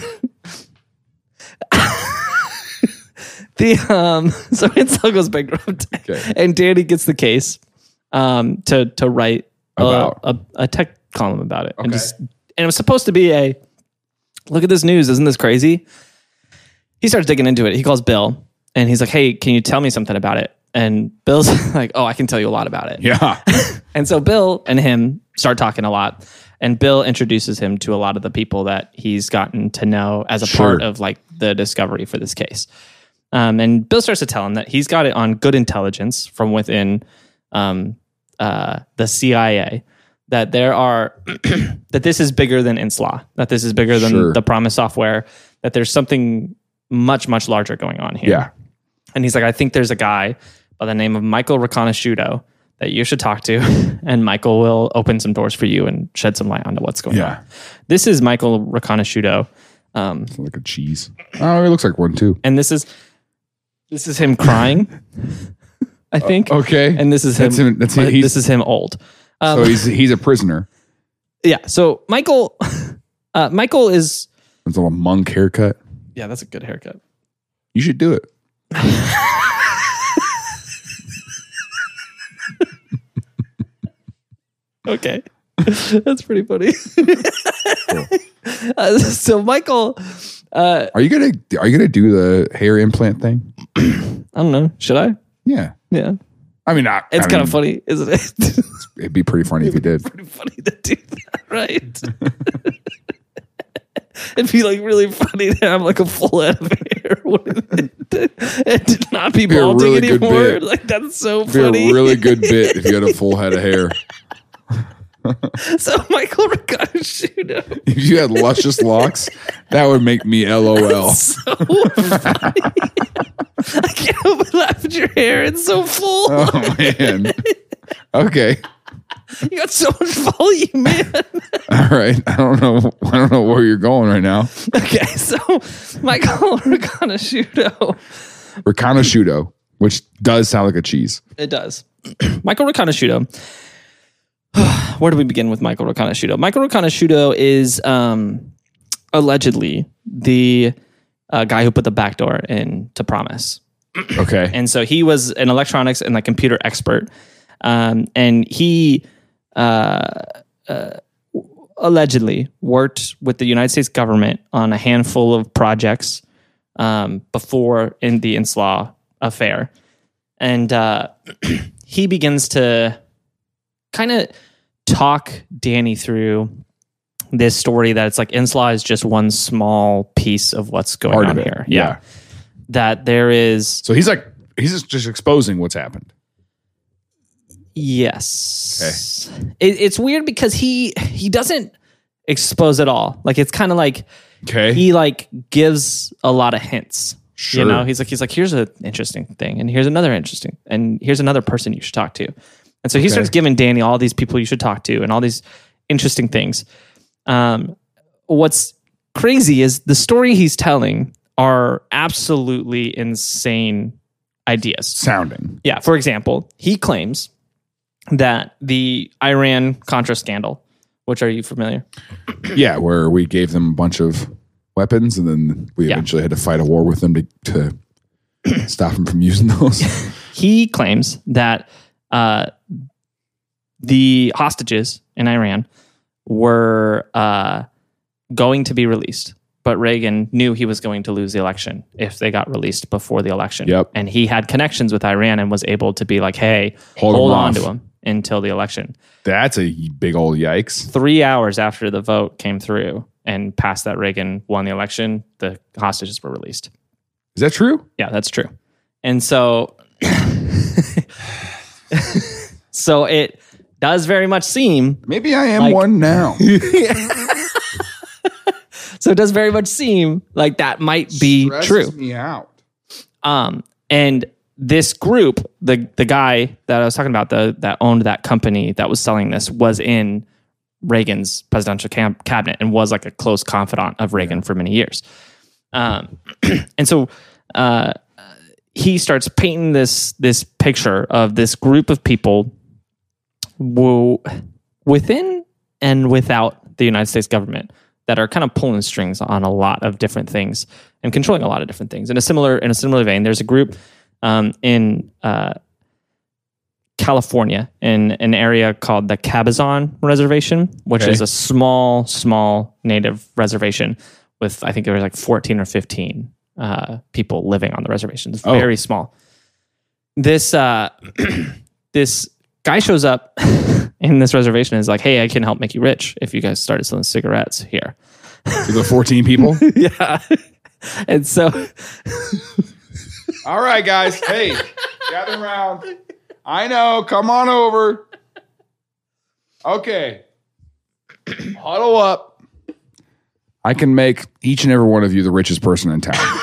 So Inslaw goes bankrupt, Okay. and Danny gets the case to write About. a tech column about it, Okay. and it was supposed to be a look at this news. Isn't this crazy? He starts digging into it. He calls Bill, and he's like, "Hey, can you tell me something about it?" And Bill's like, "Oh, I can tell you a lot about it." Yeah. And so Bill and him start talking a lot, and Bill introduces him to a lot of the people that he's gotten to know as a part of like the discovery for this case. And Bill starts to tell him that he's got it on good intelligence from within the CIA, that there are that this is bigger than Inslaw, that this is bigger than the Promise software, that there's something much, much larger going on here. Yeah. And he's like, I think there's a guy by the name of Michael Riconosciuto that you should talk to, and Michael will open some doors for you and shed some light onto what's going on. This is Michael Riconosciuto. Like a cheese. Oh, it looks like one too. And this is him crying, I think. Okay. And this is him. That's This is him old. So he's a prisoner. Yeah. So Michael is. It's a little monk haircut. Yeah, that's a good haircut. You should do it. Okay. That's pretty funny. So Michael, are you gonna do the hair implant thing? I don't know. Should I? Yeah. Yeah. I mean, It's kind of funny, isn't it? It'd be pretty funny if you did. Pretty funny to do that, right? It'd be like really funny to have like a full head of hair and to not be balding really good anymore. bit. Like that's so It'd be funny. a really good bit if you had a full head of hair. So Michael Ricconosciuto. If you had luscious locks, that would make me LOL. So funny. I can't help but laugh at your hair. It's so full. Oh man. Okay. You got so much volume, man. All right. I don't know where you're going right now. Okay, so Michael Ricconosciuto. Ricconosciuto, which does sound like a cheese. It does. Michael Ricconosciuto. Where do we begin with Michael Ricconosciuto? Michael Ricconosciuto is allegedly the guy who put the backdoor into Promise. Okay. And so he was an electronics and like computer expert. And he allegedly worked with the United States government on a handful of projects before in the Inslaw affair. And he begins to kind of talk Danny through this story that it's like Inslaw is just one small piece of what's going on here. Yeah. That there is. So he's just exposing what's happened. Yes. Okay. It's weird because he doesn't expose it all. Like it's kind of like he like gives a lot of hints. Sure. You know, he's like, here's an interesting thing, and here's another interesting, and here's another person you should talk to. And so he starts giving Danny all these people you should talk to and all these interesting things. What's crazy is the story he's telling are absolutely insane ideas. Sounding. Yeah. For example, he claims that the Iran-Contra scandal, which are you familiar? Yeah, where we gave them a bunch of weapons and then we eventually had to fight a war with them to stop them from using those. He claims that the hostages in Iran were going to be released, but Reagan knew he was going to lose the election if they got released before the election. Yep. And he had connections with Iran and was able to be like, hey, hold on to him until the election. That's a big old yikes. 3 hours after the vote came through and passed that Reagan won the election, the hostages were released. Is that true? Yeah, that's true. And so, so it does very much seem. Maybe I am one now. So it does very much seem like that might be true. Me out. And this group, the guy that I was talking about, that owned that company that was selling this, was in Reagan's presidential cabinet and was like a close confidant of Reagan for many years. And so he starts painting this picture of this group of people within and without the United States government that are kind of pulling strings on a lot of different things and controlling a lot of different things. In a similar vein, there's a group in California in an area called the Cabazon Reservation, which is a small native reservation with, I think there was like 14 or 15 people living on the reservation. It's very small. This this guy shows up in this reservation and is like, hey, I can help make you rich if you guys started selling cigarettes here. To the 14 people? Yeah. And so... All right, guys. Hey, gather around. I know. Come on over. Okay. Huddle up. I can make each and every one of you the richest person in town.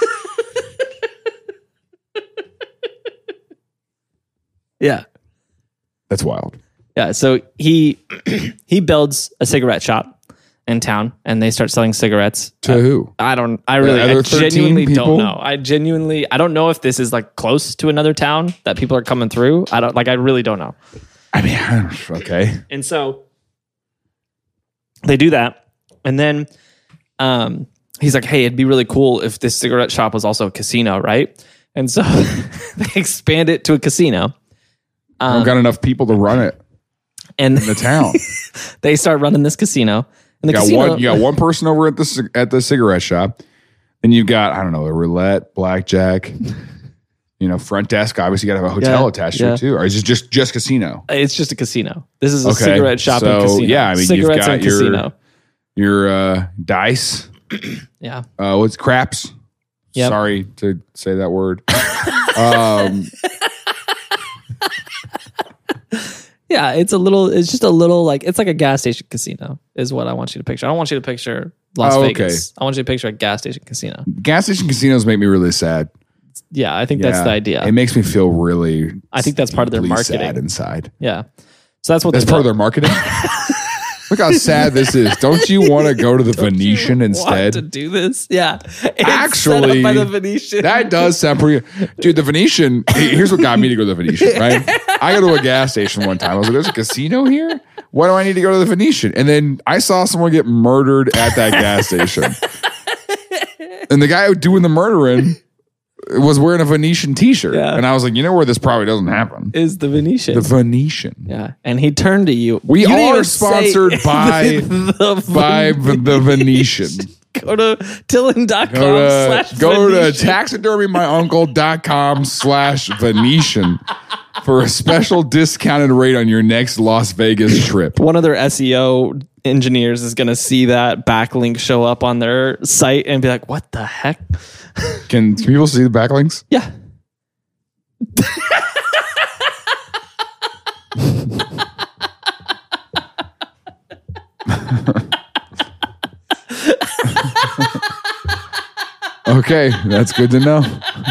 Yeah. That's wild. Yeah. So he builds a cigarette shop in town and they start selling cigarettes. To who? I genuinely don't know. I don't know if this is like close to another town that people are coming through. I really don't know. I mean, okay. And so they do that. And then he's like, hey, it'd be really cool if this cigarette shop was also a casino, right? And so they expand it to a casino. I've got enough people to run it. And in the town. they start running this casino. And the You got one person over at the cigarette shop. Then you've got, I don't know, a roulette, blackjack, front desk. Obviously, you got to have a hotel attached to it too. Or is it just casino? It's just a casino. This is a cigarette shop and casino. Yeah, I mean, cigarettes you've got and casino. Your dice. Yeah. What's craps? Yep. Sorry to say that word. Yeah, it's just a little like, it's like a gas station casino is what I want you to picture. I don't want you to picture Las Vegas. I want you to picture a gas station casino. Gas station casinos make me really sad. Yeah, I think that's the idea. It makes me feel really I think that's part of their marketing. Sad inside. Yeah. So that's part of their marketing? Look how sad this is. Don't you want to go to the Venetian instead? Want to do this? Yeah. It's actually, set up by the Venetian. That does sound pretty. Dude, the Venetian. Here's what got me to go to the Venetian. Right? I go to a gas station one time. I was like, "There's a casino here. Why do I need to go to the Venetian?" And then I saw someone get murdered at that gas station, and the guy doing the murdering was wearing a Venetian t-shirt. Yeah. And I was like, where this probably doesn't happen? Is the Venetian. The Venetian. Yeah. And he turned to you. We are sponsored by the Venetian. Go to Tillin.com/Venetian. Go to taxidermymyuncle.com/Venetian for a special discounted rate on your next Las Vegas trip. One of their SEO engineers is going to see that backlink show up on their site and be like, what the heck? Can people see the backlinks? Yeah. Okay, that's good to know.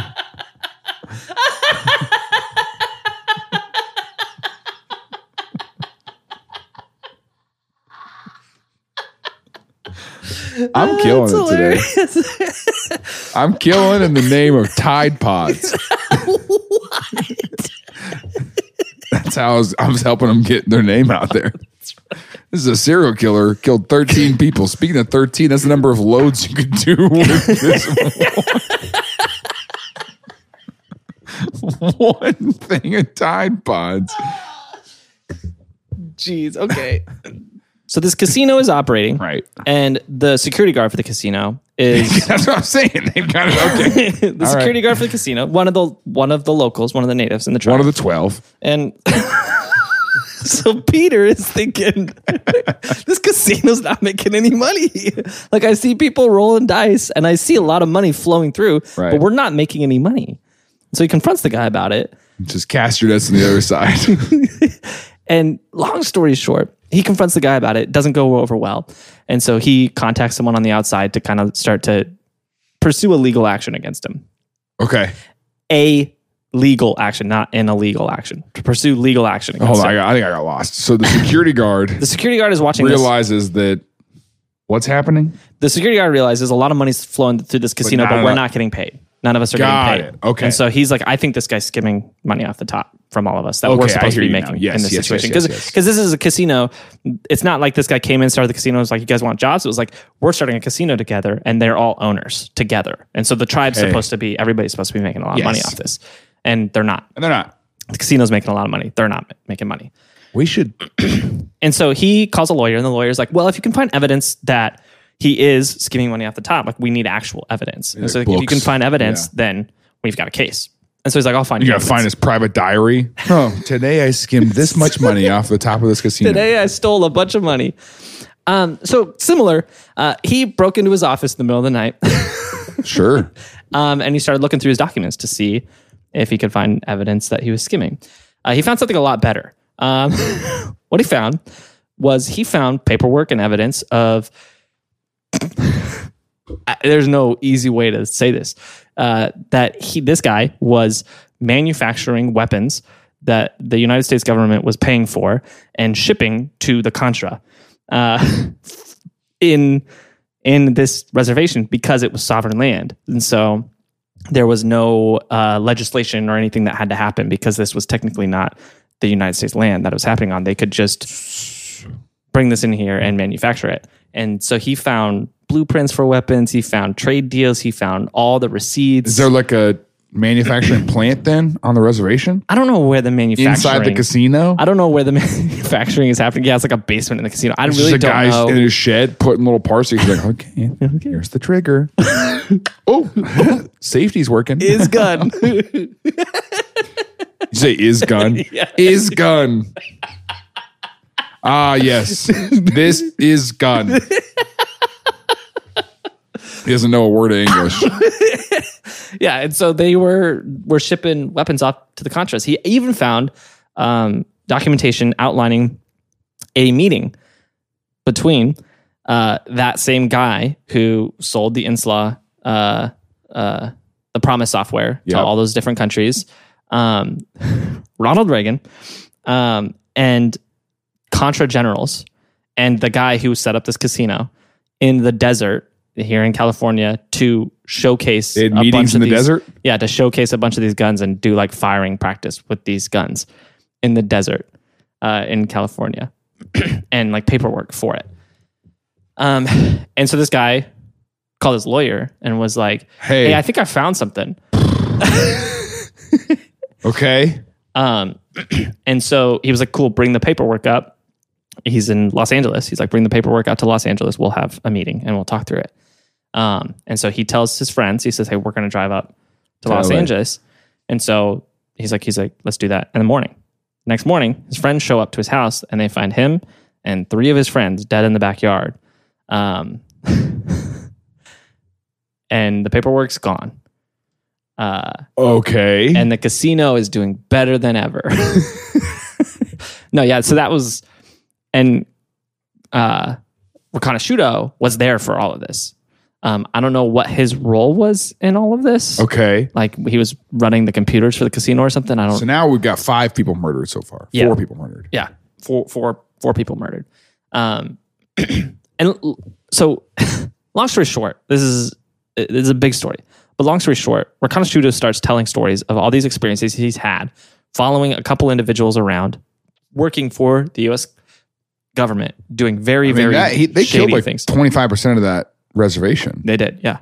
I'm killing it today. I'm killing in the name of Tide Pods. What? That's how I was helping them get their name out there. This is a serial killer, killed 13 people. Speaking of 13, that's the number of loads you could do with this one thing of Tide Pods. Jeez, okay. So this casino is operating. Right. And the security guard for the casino is... That's what I'm saying. They've got it. Okay. The security guard for the casino, one of the locals, one of the natives in the tribe. One of the 12. And... So Peter is thinking, this casino's not making any money. Like, I see people rolling dice and I see a lot of money flowing through, but we're not making any money. So he confronts the guy about it. Just cast your nets on the other side. And long story short, he confronts the guy about it. Doesn't go over well. And so he contacts someone on the outside to kind of start to pursue a legal action against him. Okay. A legal action, not an illegal action. To pursue legal action against him. I think I got lost. So the security guard... The security guard is watching realizes that... What's happening? The security guard realizes a lot of money's flowing through this casino, but we're not getting paid. None of us are getting paid. Okay. And so he's like, I think this guy's skimming money off the top from all of us that we're supposed to be making in this situation. Because this is a casino. It's not like this guy came in, started the casino. It was like, you guys want jobs? It was like, we're starting a casino together and they're all owners together. And so the tribe's supposed to be, everybody's supposed to be making a lot of money off this. And they're not. The casino's making a lot of money. They're not making money. We should. And so he calls a lawyer and the lawyer's like, well, if you can find evidence that he is skimming money off the top, like we need actual evidence. And so if you can find evidence, then we've got a case. And so he's like, I'll find you. You got to find his private diary. Oh, today I skimmed this much money off the top of this casino. Today I stole a bunch of money. So similar, he broke into his office in the middle of the night. Sure. And he started looking through his documents to see if he could find evidence that he was skimming. He found something a lot better. What he found was paperwork and evidence of... There's no easy way to say this. This guy was manufacturing weapons that the United States government was paying for and shipping to the Contra in this reservation because it was sovereign land. And so there was no legislation or anything that had to happen because this was technically not the United States land that it was happening on. They could just bring this in here and manufacture it. And so he found blueprints for weapons. He found trade deals. He found all the receipts. Is there like a manufacturing plant then on the reservation? I don't know where the manufacturing Inside the casino? I don't know where the manufacturing is happening. Yeah, it's like a basement in the casino. I really Just a don't guy know. in his shed putting little parts. He's like, okay, here's the trigger. Oh, safety's working. Is gun. You say is gun? Yeah. Is gun. Ah, yes. This is gun. He doesn't know a word of English. Yeah, and so they were shipping weapons off to the Contras. He even found documentation outlining a meeting between that same guy who sold the Insula, the Promise software to all those different countries, Ronald Reagan, and Contra generals, and the guy who set up this casino in the desert here in California to showcase They had meetings in the desert? Yeah, to showcase a bunch of these guns and do like firing practice with these guns in the desert in California and like paperwork for it. And so this guy called his lawyer and was like, hey, I think I found something. Okay. And so he was like, cool, bring the paperwork up. He's in Los Angeles. He's like, bring the paperwork out to Los Angeles. We'll have a meeting and we'll talk through it. And so he tells his friends, he says, hey, we're going to drive up to Los Angeles. And so he's like, let's do that in the morning. Next morning, his friends show up to his house and they find him and 3 of his friends dead in the backyard. And the paperwork's gone. Okay. And the casino is doing better than ever. No, yeah. So that was, and Rakana Shudo was there for all of this. I don't know what his role was in all of this. Okay. Like he was running the computers for the casino or something. I don't. So now we've got 5 people murdered so far. 4 people murdered. Yeah, four people murdered. And so, long story short, this is a big story. But long story short, Rakana Shudo starts telling stories of all these experiences he's had, following a couple individuals around, working for the U.S. government, doing very they shady killed like things. 25% of that reservation. They did, yeah.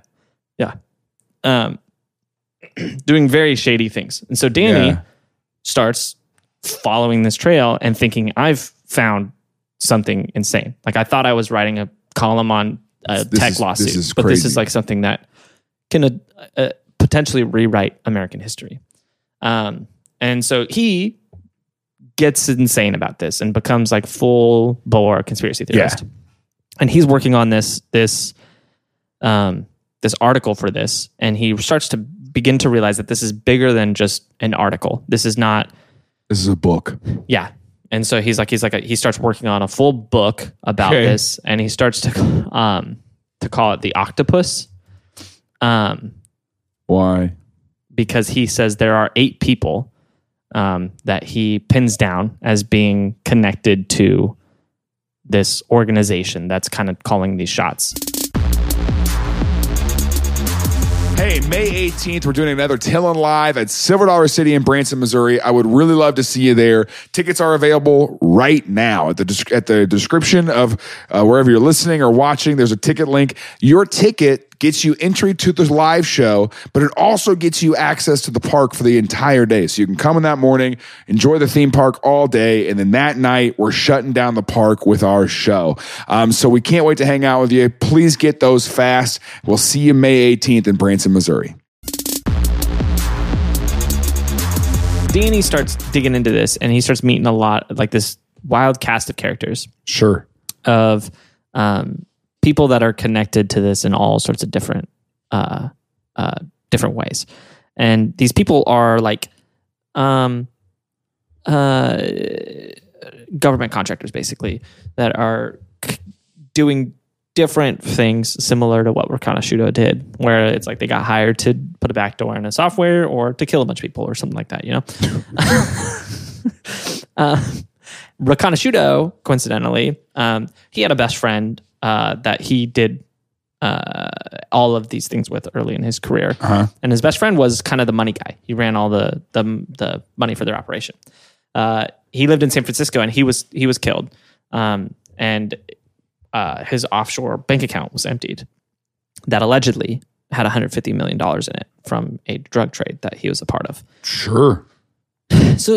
Doing very shady things. And so Danny starts following this trail and thinking, I've found something insane. Like I thought I was writing a column on a tech lawsuit, but this is like something that can potentially rewrite American history. And so he gets insane about this and becomes like full bore conspiracy theorist. Yeah. And he's working on this article for this, and he starts to begin to realize that this is bigger than just an article. This is a book. Yeah. And so he starts working on a full book about this, and he starts to call it The Octopus. Why? Because he says there are 8 people that he pins down as being connected to this organization that's kind of calling these shots. Hey, May 18th, we're doing another Tillin Live at Silver Dollar City in Branson, Missouri. I would really love to see you there. Tickets are available right now at the description of wherever you're listening or watching. There's a ticket link. Your ticket gets you entry to the live show, but it also gets you access to the park for the entire day. So you can come in that morning, enjoy the theme park all day, and then that night we're shutting down the park with our show. So we can't wait to hang out with you. Please get those fast. We'll see you May 18th in Branson, Missouri. Danny starts digging into this, and he starts meeting a lot, like this wild cast of characters. Sure. Of people that are connected to this in all sorts of different ways. And these people are like government contractors, basically, that are doing different things similar to what Rakana Shudo did, where it's like they got hired to put a backdoor in a software or to kill a bunch of people or something like that, you know? Rakana Shudo, coincidentally, he had a best friend that he did all of these things with early in his career. Uh-huh. And his best friend was kind of the money guy. He ran all the money for their operation. He lived in San Francisco, and he was killed. And his offshore bank account was emptied. That allegedly had $150 million in it from a drug trade that he was a part of. Sure. So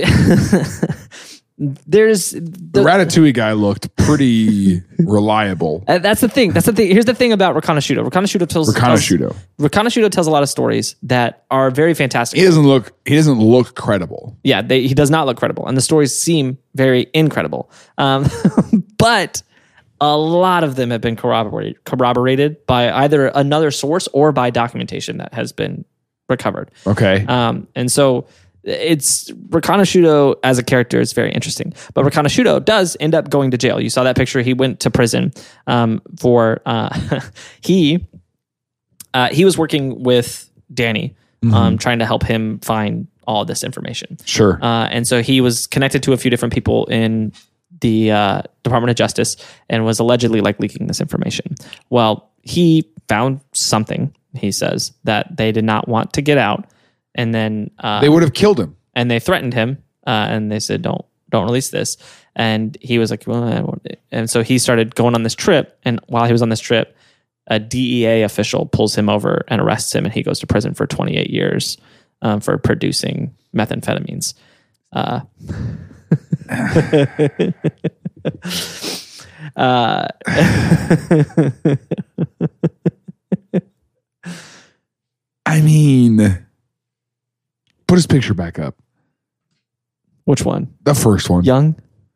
there's the Ratatouille guy looked pretty reliable. That's the thing. Here's the thing about Riconosciuto. Riconosciuto tells a lot of stories that are very fantastic. He doesn't look credible. Yeah, he does not look credible, and the stories seem very incredible. But a lot of them have been corroborated by either another source or by documentation that has been recovered. Okay. And so it's Riconosciuto as a character is very interesting, but Riconosciuto does end up going to jail. You saw that picture. He went to prison for he was working with Danny, trying to help him find all this information. Sure. And so he was connected to a few different people in the Department of Justice and was allegedly like leaking this information. Well, he found something, he says, that they did not want to get out. And then they would have killed him, and they threatened him, and they said, "Don't release this." And he was like, "Well," and so he started going on this trip. And while he was on this trip, a DEA official pulls him over and arrests him, and he goes to prison for 28 years for producing methamphetamines. I mean, put his picture back up. Which one? The first one. Young?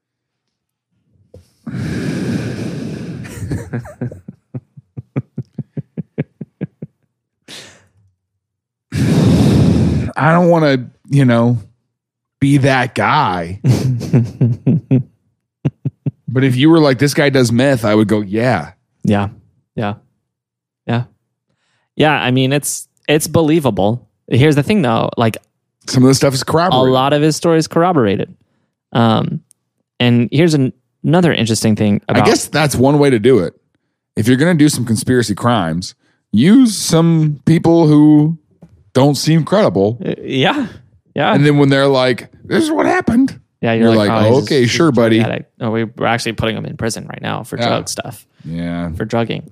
I don't want to, be that guy. But if you were like, this guy does meth, I would go, yeah. Yeah. I mean, it's believable. Here's the thing, though. Like, some of the stuff is corroborated. A lot of his story is corroborated. And here's another interesting thing about... I guess that's one way to do it. If you're going to do some conspiracy crimes, use some people who don't seem credible. Yeah. And then when they're like, this is what happened. Yeah, you're like, okay, sure, buddy. We're actually putting him in prison right now for drug stuff. Yeah. For drugging.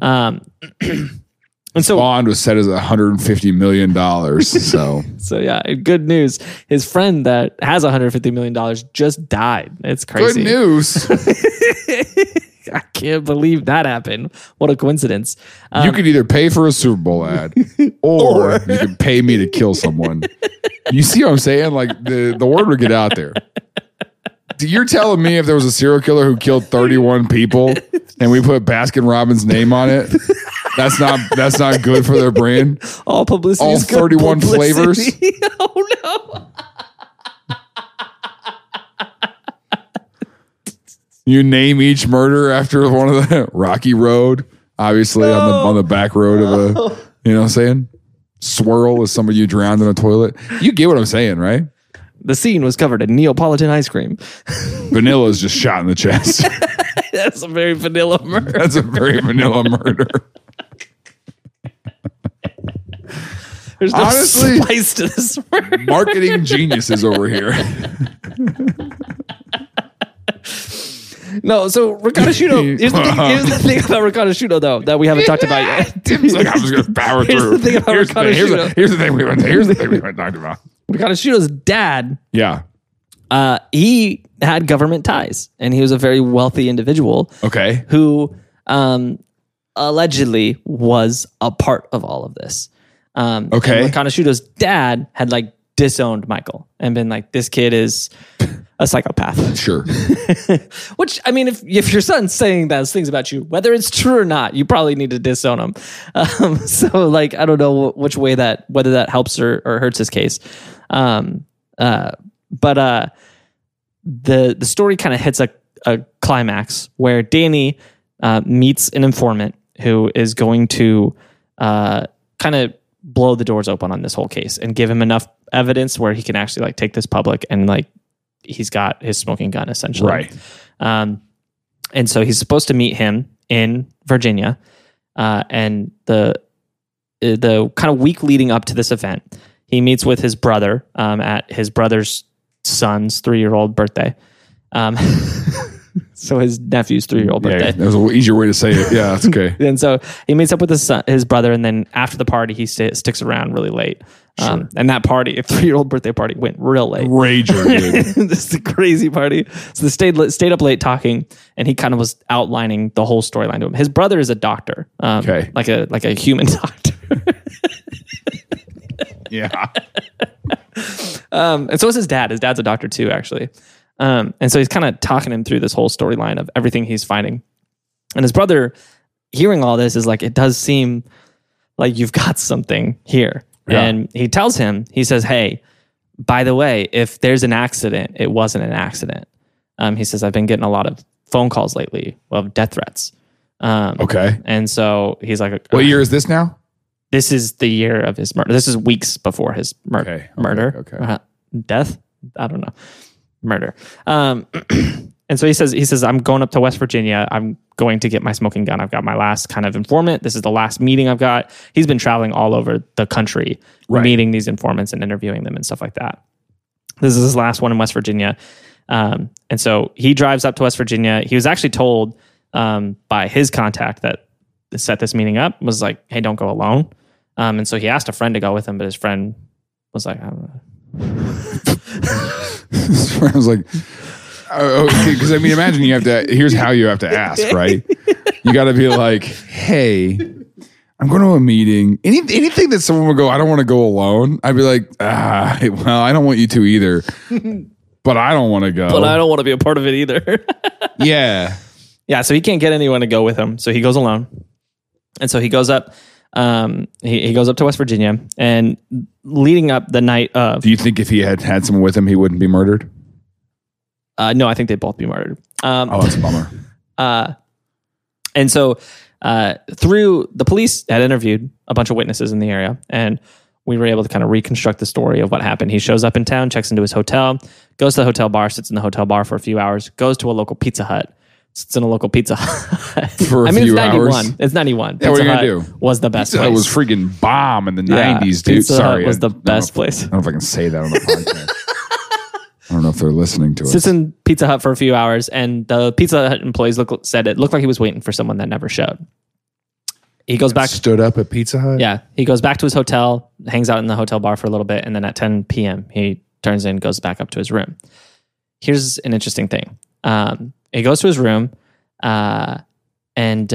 And so bond was set as $150 million. So yeah, good news. His friend that has $150 million just died. It's crazy. Good news. I can't believe that happened. What a coincidence. You could either pay for a Super Bowl ad or you can pay me to kill someone. You see what I'm saying? Like the word would get out there. You're telling me if there was a serial killer who killed 31 people and we put Baskin-Robbins' name on it, that's not good for their brand? All publicity. All 31 flavors? Oh no. You name each murder after one of the Rocky Road, obviously on the back road of a, you know what I'm saying? Swirl is somebody you drowned in a toilet. You get what I'm saying, right? The scene was covered in Neapolitan ice cream. Vanilla is just shot in the chest. That's a very vanilla murder. That's a very vanilla murder. There's no spice to this murder. Marketing geniuses over here. No, so Riconosciuto. Here's the thing about Riconosciuto, though, that we haven't talked about yet. Tim's like, I'm just going to power through. The thing about Riconosciuto. Here's the thing we haven't talked about. Riconosciuto's dad. Yeah. He had government ties, and he was a very wealthy individual. Okay. Who allegedly was a part of all of this. Okay. Riconosciuto's dad had like disowned Michael and been like, this kid is a psychopath. Sure. Which, I mean, if your son's saying those things about you, whether it's true or not, you probably need to disown him. So like, I don't know which way whether that helps or hurts his case. But the story kind of hits a climax where Danny meets an informant who is going to kind of blow the doors open on this whole case and give him enough evidence where he can actually like take this public and like he's got his smoking gun essentially. Right. And so he's supposed to meet him in Virginia. And the kind of week leading up to this event, he meets with his brother at his brother's son's 3-year-old birthday. So his nephew's 3-year-old birthday. Yeah, that was an easier way to say it. Yeah, that's okay. And so he meets up with his brother, and then after the party, he sticks around really late. And that party, a 3-year-old birthday party, went real late. Rager, dude. This is a crazy party. So they stayed up late talking, and he kind of was outlining the whole storyline to him. His brother is a doctor, like a human doctor. Yeah. And so is his dad. His dad's a doctor too, actually. And so he's kind of talking him through this whole storyline of everything he's finding. And his brother, hearing all this, is like, it does seem like you've got something here. Yeah. And he tells him, he says, hey, by the way, if there's an accident, it wasn't an accident. He says, I've been getting a lot of phone calls lately of death threats. Okay. And so he's like, what year is this now? This is the year of his murder. This is weeks before his murder. Okay. Death? I don't know. Murder. And so he says, I'm going up to West Virginia. I'm going to get my smoking gun. I've got my last kind of informant. This is the last meeting I've got. He's been traveling all over the country, meeting these informants and interviewing them and stuff like that. This is his last one in West Virginia. And so he drives up to West Virginia. He was actually told by his contact that set this meeting up, was like, hey, don't go alone. And so he asked a friend to go with him, but his friend was like, I don't know. His friend was like, because I mean, imagine here's how you have to ask, right? You got to be like, hey, I'm going to a meeting. Anything that someone would go, I don't want to go alone. I'd be like, well, I don't want you to either, but I don't want to go. But I don't want to be a part of it either. Yeah. Yeah. So he can't get anyone to go with him. So he goes alone. And so he goes up, he goes up to West Virginia, and leading up the night of... Do you think if he had someone with him, he wouldn't be murdered? No, I think they'd both be murdered. That's a bummer. And so through the police had interviewed a bunch of witnesses in the area, and we were able to kind of reconstruct the story of what happened. He shows up in town, checks into his hotel, goes to the hotel bar, sits in the hotel bar for a few hours, goes to a local Pizza Hut, sits in a local Pizza Hut. For a few hours. It's 91. Yeah, what are you going to do? Was the best Pizza place. Hut was freaking bomb in the 90s, dude. Pizza Sorry. Hut was the best place. I don't know if I can say that on the podcast. I don't know if they're listening to us. Sits in Pizza Hut for a few hours, and the Pizza Hut employees said it looked like he was waiting for someone that never showed. He goes back. Stood up at Pizza Hut? Yeah. He goes back to his hotel, hangs out in the hotel bar for a little bit, and then at 10 p.m., he turns in, goes back up to his room. Here's an interesting thing. He goes to his room, and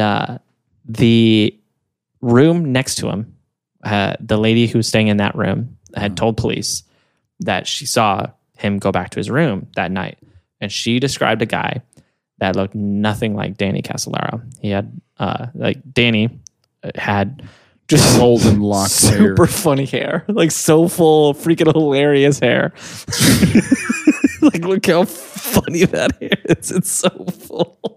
the room next to him, the lady who's staying in that room had told police that she saw him go back to his room that night. And she described a guy that looked nothing like Danny Casolaro. He had, Danny had just golden locked hair. Super funny hair. Like so full, freaking hilarious hair. Like, look how funny that hair is. It's so full.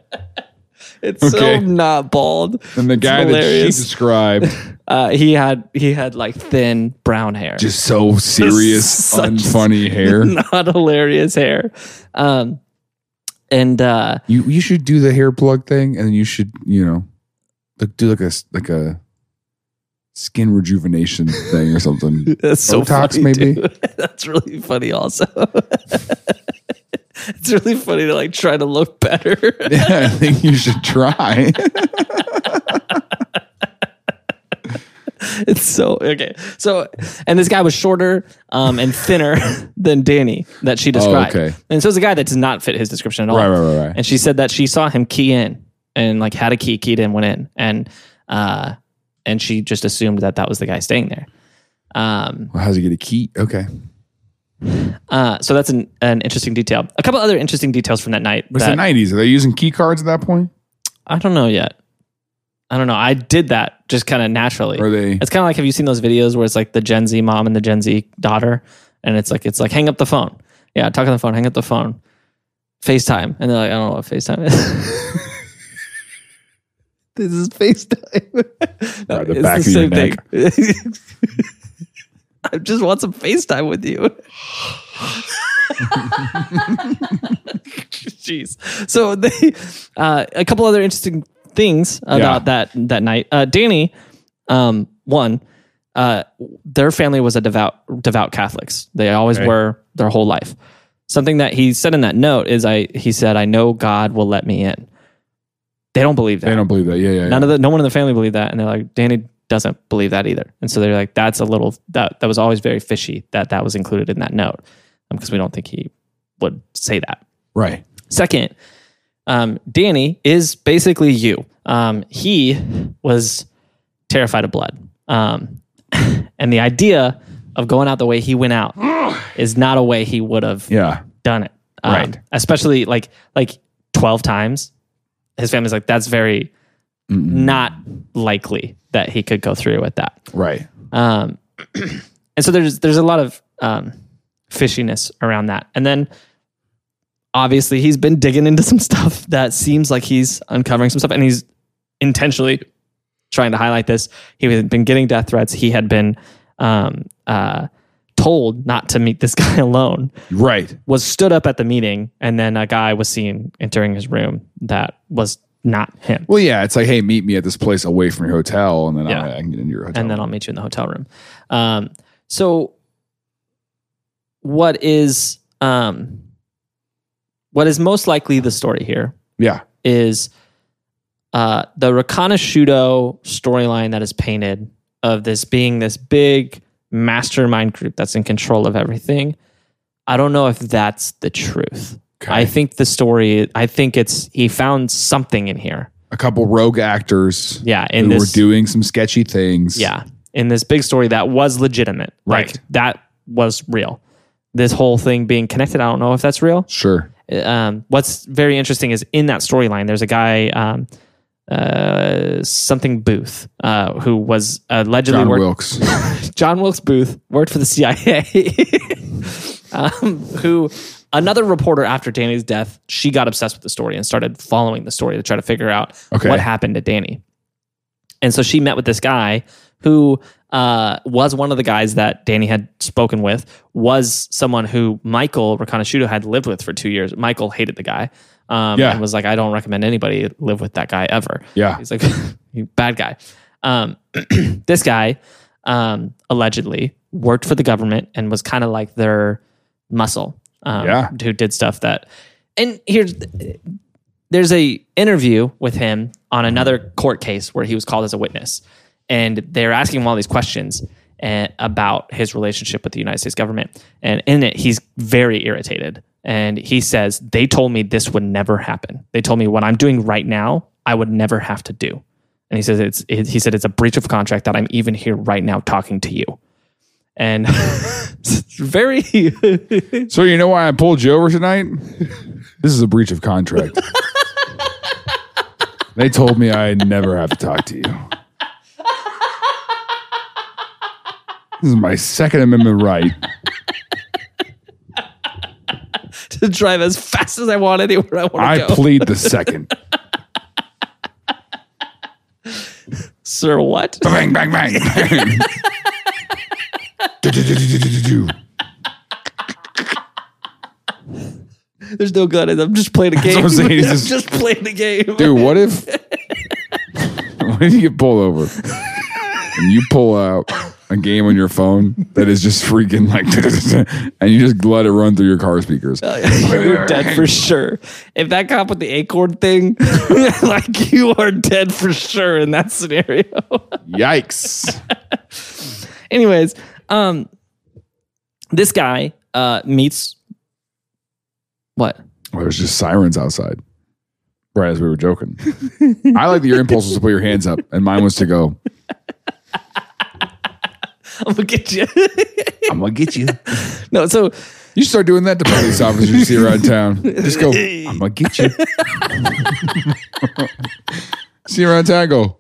It's so not bald. And the guy that she described, he had like thin brown hair, just so serious, unfunny hair, not hilarious hair. You should do the hair plug thing, and then you should do like a skin rejuvenation thing or something. That's so Botox, funny, maybe. Dude. That's really funny. Also. It's really funny to like try to look better. Yeah, I think you should try. It's so okay. So, and this guy was shorter and thinner than Danny that she described. Okay. And so it's a guy that does not fit his description at all. Right. And she said that she saw him key in and like had a key, keyed in, went in, and she just assumed that was the guy staying there. Well, how's he get a key? Okay. So that's an interesting detail. A couple other interesting details from that night. It's the 90s. Are they using key cards at that point? I don't know yet. I don't know. I did that just kind of naturally. Are they? It's kind of like, have you seen those videos where it's like the Gen Z mom and the Gen Z daughter, and it's like hang up the phone. Yeah, talk on the phone. Hang up the phone. FaceTime, and they're like, I don't know what FaceTime is. This is FaceTime. Right, the back of your neck. I just want some FaceTime with you. Jeez. So they, a couple other interesting things about that night. Danny, their family was a devout Catholics. They always were their whole life. something that he said in that note is he said, I know God will let me in. They don't believe that. They don't believe that. Yeah. No one in the family believed that. And they're like, Danny doesn't believe that either. And so they're like, that's a little, that was always very fishy that was included in that note. Because we don't think he would say that. Right. Second, Danny is basically you. He was terrified of blood. And the idea of going out the way he went out is not a way he would have done it. Right. Especially like 12 times. His family's like, that's very not likely that he could go through with that. Right. And so there's a lot of fishiness around that. And then obviously he's been digging into some stuff that seems like he's uncovering some stuff, and he's intentionally trying to highlight this. He had been getting death threats. He had been told not to meet this guy alone. Right. Was stood up at the meeting, and then a guy was seen entering his room that was not him. Well, yeah, it's like, hey, meet me at this place away from your hotel, and then I can get into your hotel. And then I'll meet you in the hotel room. So what is most likely the story here? Yeah. Is the Rakana Shudo storyline that is painted of this being this big mastermind group that's in control of everything. I don't know if that's the truth. Okay. I think he found something in here. A couple rogue actors who were doing some sketchy things. Yeah. In this big story that was legitimate. Right. Like, that was real. This whole thing being connected, I don't know if that's real. Sure. What's very interesting is in that storyline, there's a guy, something Booth, who was allegedly John Wilkes Booth worked for the CIA. Who another reporter after Danny's death, she got obsessed with the story and started following the story to try to figure out what happened to Danny. And so she met with this guy who was one of the guys that Danny had spoken with, was someone who Michael Rakana Shudo had lived with for 2 years. Michael hated the guy. And was like, I don't recommend anybody live with that guy ever. Yeah. He's like, bad guy. This guy allegedly worked for the government and was kind of like their muscle. Who did stuff that... And there's a interview with him on another court case where he was called as a witness. And they're asking him all these questions about his relationship with the United States government. And in it, he's very irritated. And he says, they told me this would never happen. They told me what I'm doing right now, I would never have to do. And he says, he said, it's a breach of contract that I'm even here right now talking to you. And it's very... So you know why I pulled you over tonight? This is a breach of contract. They told me I'd never have to talk to you. This is my Second Amendment right. To drive as fast as I want anywhere I want to go. I plead the second. Sir, what? Bang, bang, bang, bang. There's no gun. I'm just playing a game. I'm just playing a game. Dude, what if you get pulled over and you pull out a game on your phone that is just freaking like, and you just let it run through your car speakers? You're dead for sure. If that cop with the acorn thing, like, you are dead for sure in that scenario. Yikes. Anyways, this guy meets what? Well, there's just sirens outside. Right as we were joking. I like that your impulse was to put your hands up, and mine was to go, I'm gonna get you. I'm gonna get you. No, so you start doing that to police officers you see around town. Just go, I'm gonna get you. See around town, go.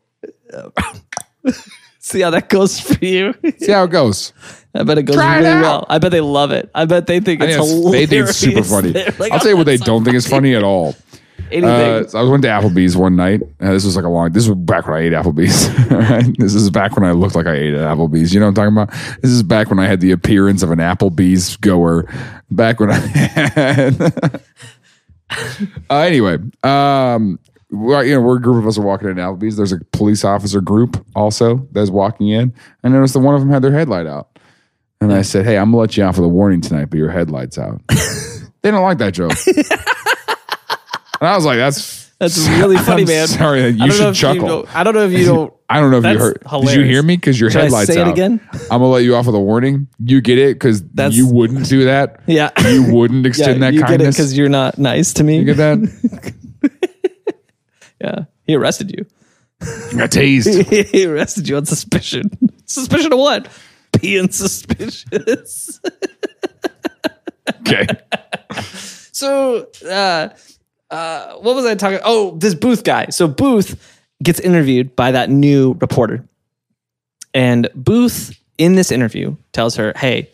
See how that goes for you. See how it goes. I bet it goes really well. I bet they love it. I bet they think it's hilarious. They think it's super funny. Like, I'll tell you what they don't think is funny at all. So I went to Applebee's one night. This was back when I ate Applebee's. This is back when I looked like I ate at Applebee's. You know what I'm talking about? This is back when I had the appearance of an Applebee's goer. Back when I had... Anyway, we're a group of us are walking in Applebee's. There's a police officer group also that's walking in. I noticed that one of them had their headlight out. And I said, hey, I'm going to let you out for the warning tonight, but your headlight's out. They don't like that joke. And I was like, that's really funny, man. Sorry, you should chuckle. I don't know if you don't. I don't know if you heard. Hilarious. Did you hear me? Because your headlights out. Say it again? I'm gonna let you off with a warning. You get it because you wouldn't do that. Yeah, you wouldn't extend that you kindness. Get it because you're not nice to me. You get that? Yeah, he arrested you. I got tased. He arrested you on suspicion. Suspicion of what? Being suspicious. Okay. So, what was I talking? Oh, this Booth guy. So Booth gets interviewed by that new reporter, and Booth in this interview tells her, "Hey,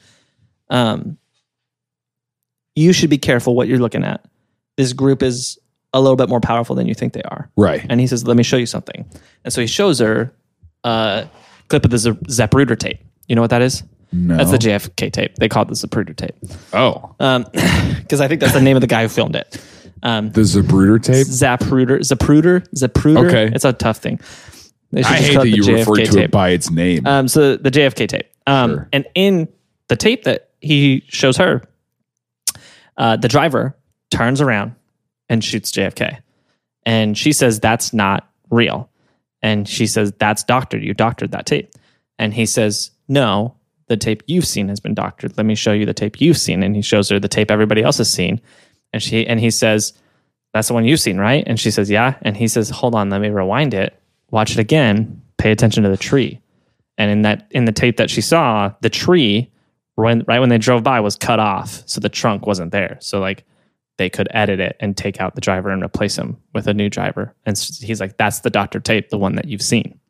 you should be careful what you're looking at. This group is a little bit more powerful than you think they are." Right. And he says, "Let me show you something." And so he shows her a clip of the Zapruder tape. You know what that is? No. That's the JFK tape. They call it the Zapruder tape. Oh. Because I think that's the name of the guy who filmed it. The Zapruder tape? Zapruder. Okay. It's a tough thing. I hate that you refer to it by its name. So the JFK tape. Sure. And in the tape that he shows her, the driver turns around and shoots JFK. And she says, "That's not real." And she says, "That's doctored. You doctored that tape." And he says, "No, the tape you've seen has been doctored. Let me show you the tape you've seen." And he shows her the tape everybody else has seen. And he says, "That's the one you've seen, right?" And she says, "Yeah." And he says, "Hold on, let me rewind it. Watch it again. Pay attention to the tree." And in the tape that she saw, the tree, right when they drove by, was cut off. So the trunk wasn't there. So like they could edit it and take out the driver and replace him with a new driver. And he's like, "That's the doctor tape, the one that you've seen."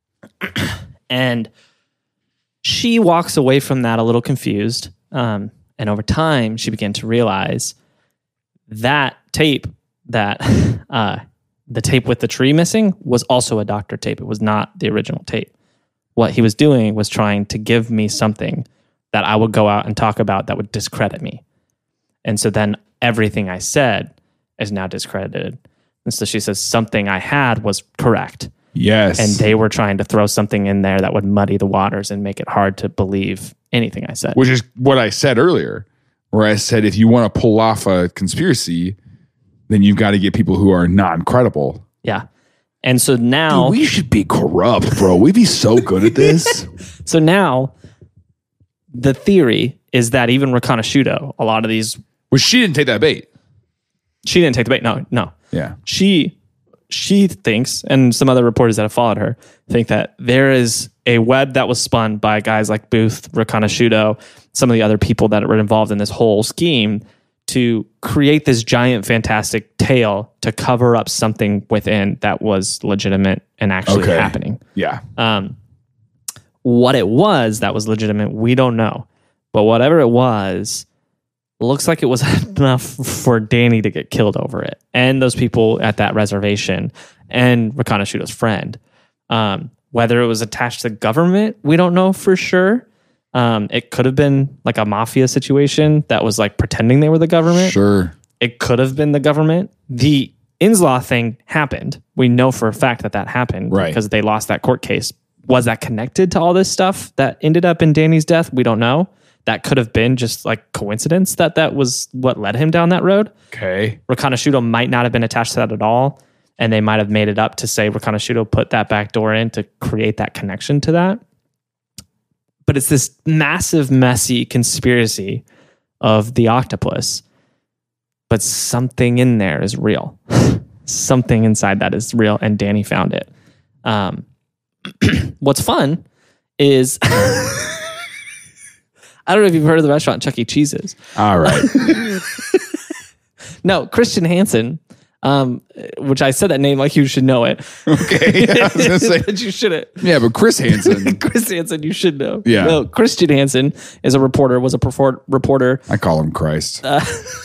And she walks away from that a little confused. And over time, she began to realize that tape, that the tape with the tree missing, was also a doctor tape. It was not the original tape. What he was doing was trying to give me something that I would go out and talk about that would discredit me. And so then everything I said is now discredited. And so she says something I had was correct. Yes. And they were trying to throw something in there that would muddy the waters and make it hard to believe anything I said. Which is what I said earlier, where I said, if you want to pull off a conspiracy, then you've got to get people who are non-credible. Yeah. And so now... Dude, we should be corrupt, bro. We'd be so good at this. So now the theory is that even Rakana Shudo, a lot of these... Well, she didn't take that bait. She didn't take the bait. No. Yeah. She thinks, and some other reporters that have followed her, think that there is a web that was spun by guys like Booth, Rakana Shudo, some of the other people that were involved in this whole scheme to create this giant, fantastic tale to cover up something within that was legitimate and actually happening. Yeah. What it was that was legitimate, we don't know. But whatever it was, looks like it was enough for Danny to get killed over it. And those people at that reservation and Rakana Shudo's friend. Whether it was attached to the government, we don't know for sure. It could have been like a mafia situation that was like pretending they were the government. Sure. It could have been the government. The Inslaw thing happened. We know for a fact that happened because they lost that court case. Was that connected to all this stuff that ended up in Danny's death? We don't know. That could have been just like coincidence that was what led him down that road. Okay. Rakana Shudo might not have been attached to that at all. And they might have made it up to say Rakana Shudo put that back door in to create that connection to that. But it's this massive, messy conspiracy of the octopus. But something in there is real. Something inside that is real. And Danny found it. What's fun is... I don't know if you've heard of the restaurant Chuck E. Cheese's. All right. No, Christian Hansen, which I said that name like you should know it. Okay. I was gonna say, but you shouldn't. Yeah, but Chris Hansen. Chris Hansen, you should know. Yeah. No, Christian Hansen is a reporter, was a reporter. I call him Christ. Have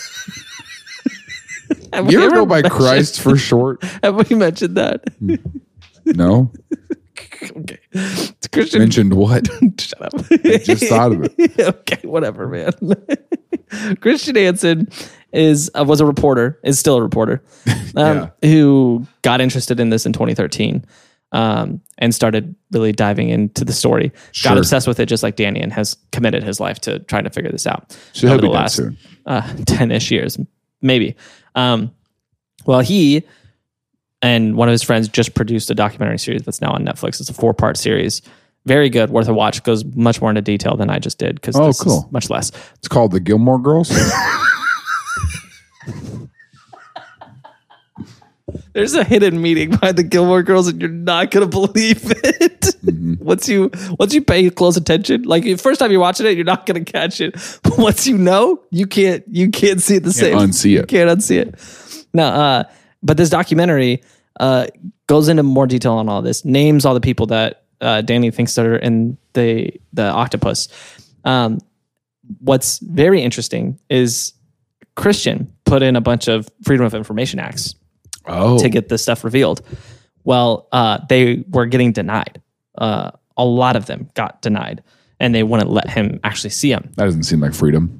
you ever go by Christ for short? Have we mentioned that? No. Okay. It's Christian. Mentioned what? Shut up. I just thought of it. Okay, whatever, man. Christian Hansen was a reporter, is still a reporter, who got interested in this in 2013. and started really diving into the story. Sure. Got obsessed with it just like Danny, and has committed his life to trying to figure this out. So he'll over be the dead last soon. 10-ish years, maybe. Well, he and one of his friends just produced a documentary series that's now on Netflix. It's a 4-part series. Very good, worth a watch. Goes much more into detail than I just did because this is much less. It's called The Gilmore Girls. There's a hidden meaning behind the Gilmore Girls, and you're not gonna believe it. Mm-hmm. Once you pay close attention, like the first time you're watching it, you're not gonna catch it. But once you know, you can't see it the same. Unsee it. You can't unsee it. No, but this documentary goes into more detail on all this. Names all the people that Danny thinks that are in the octopus. What's very interesting is Christian put in a bunch of Freedom of Information Acts. To get this stuff revealed. Well, they were getting denied. A lot of them got denied, and they wouldn't let him actually see them. That doesn't seem like freedom.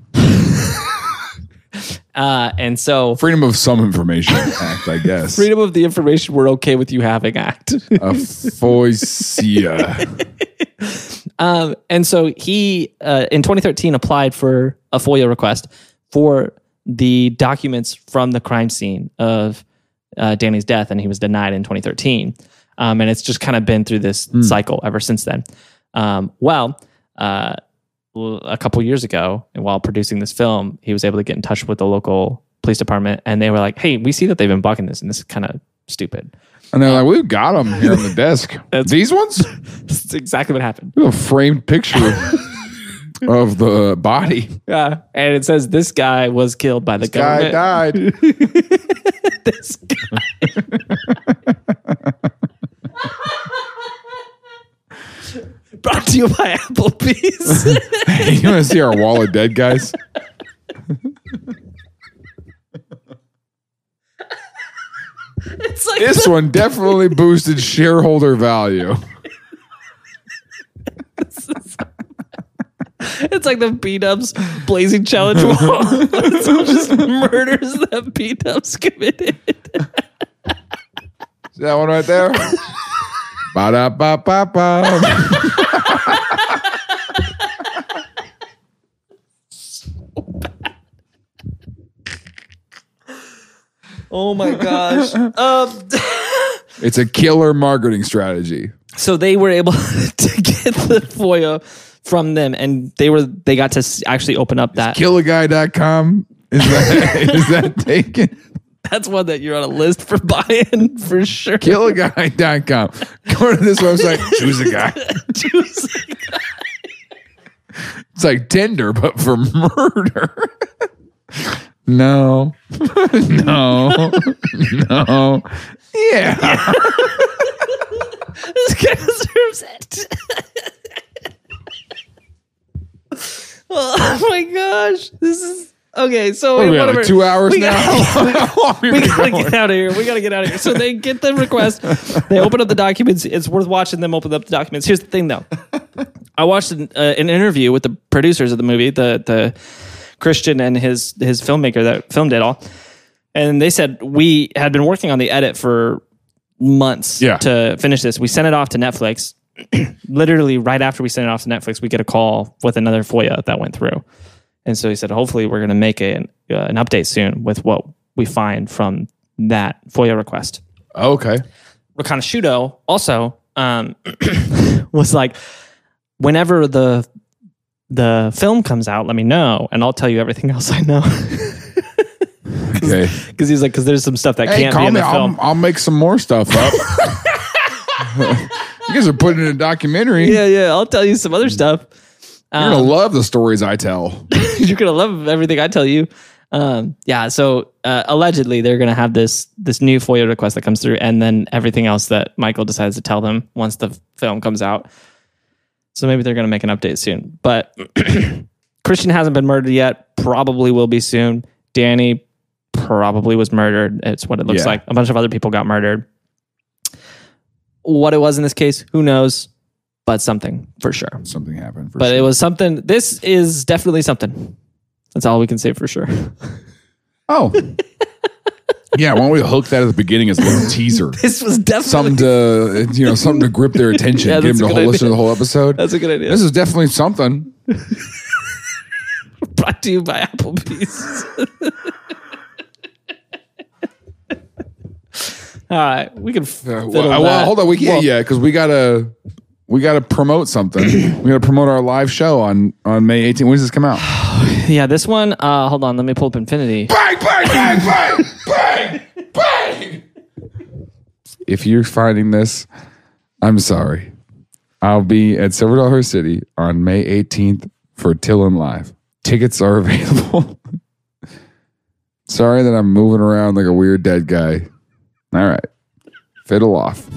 And so... Freedom of some information act, I guess. Freedom of the information we're okay with you having act. A FOIA. And so he, in 2013, applied for a FOIA request for the documents from the crime scene of Danny's death, and he was denied in 2013. And it's just kind of been through this cycle ever since then. A couple years ago, and while producing this film, he was able to get in touch with the local police department, and they were like, "Hey, we see that they've been blocking this, and this is kind of stupid." And they're like, "We've got them here on the desk. These ones? That's exactly what happened. A framed picture of the body. Yeah, and it says this guy was killed by the government. Guy died. This guy." Brought to you by Applebee's. Hey, you want to see our wall of dead guys? It's like This one definitely boosted shareholder value. It's like the B-Dubs Blazing Challenge wall. It's all just murders that B-Dubs committed. See that one right there? Ba-da-ba-ba-ba. Oh my gosh. It's a killer marketing strategy. So they were able to get the FOIA from them, and they got to actually open up that. Killaguy.com. Is that taken? That's one that you're on a list for buying for sure. Killaguy.com. Go to this website. Choose a guy. Choose a guy. It's like Tinder, but for murder. No. No. No. Yeah. This guy deserves it. Oh my gosh. This is okay. So What are we at, like 2 hours now? We gotta get out of here. We gotta get out of here. So they get the request. They open up the documents. It's worth watching them open up the documents. Here's the thing, though. I watched an interview with the producers of the movie, the Christian and his filmmaker that filmed it all, and they said we had been working on the edit for months to finish this. We sent it off to Netflix. Literally right after we sent it off to Netflix, we get a call with another FOIA that went through. And so he said, hopefully we're going to make an update soon with what we find from that FOIA request. Okay. Rakana Shudo also was like, whenever the film comes out, let me know, and I'll tell you everything else I know. Okay. Because he's like, because there's some stuff that can't be in the film. I'll make some more stuff up. You guys are putting in a documentary. Yeah. I'll tell you some other stuff. You're gonna love the stories I tell. You're gonna love everything I tell you. So allegedly they're gonna have this new FOIA request that comes through, and then everything else that Michael decides to tell them once the film comes out. So maybe they're gonna make an update soon. But Christian hasn't been murdered yet. Probably will be soon. Danny probably was murdered. It's what it looks like. A bunch of other people got murdered. What it was in this case, who knows? But something for sure. Something happened. But it was something. This is definitely something. That's all we can say for sure. Oh. Yeah, why don't we hook that at the beginning as a little teaser? This was definitely Something to grip their attention, Yeah, get them that's a to good listen to idea. the whole episode. That's a good idea. This is definitely something. Brought to you by Applebee's. All right, we can. Hold on, we can't yet because we gotta promote something. We gotta promote our live show on May 18th. When does this come out? Yeah, this one. Hold on, let me pull up Infinity. Bang, bang, bang, bang, bang, bang. If you're finding this, I'm sorry. I'll be at Silver Dollar City on May 18th for Tillin Live. Tickets are available. Sorry that I'm moving around like a weird dead guy. All right. Fiddle off.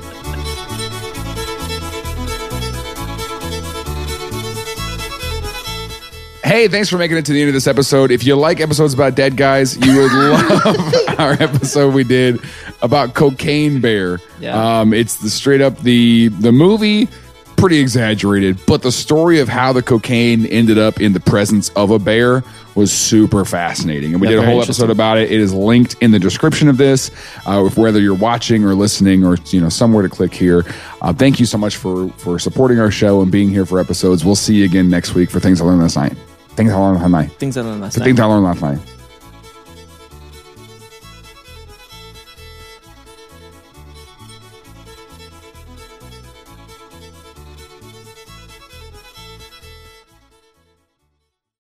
Hey, thanks for making it to the end of this episode. If you like episodes about dead guys, you would love our episode we did about Cocaine Bear. Yeah. It's straight up the movie, pretty exaggerated, but the story of how the cocaine ended up in the presence of a bear was super fascinating. And we did a whole episode about it. It is linked in the description of this, whether you're watching or listening or somewhere to click here. Thank you so much for supporting our show and being here for episodes. We'll see you again next week for Things I Learned Last Night. Things I Learned Last Night. Things I learned last Things I Learned Last Night.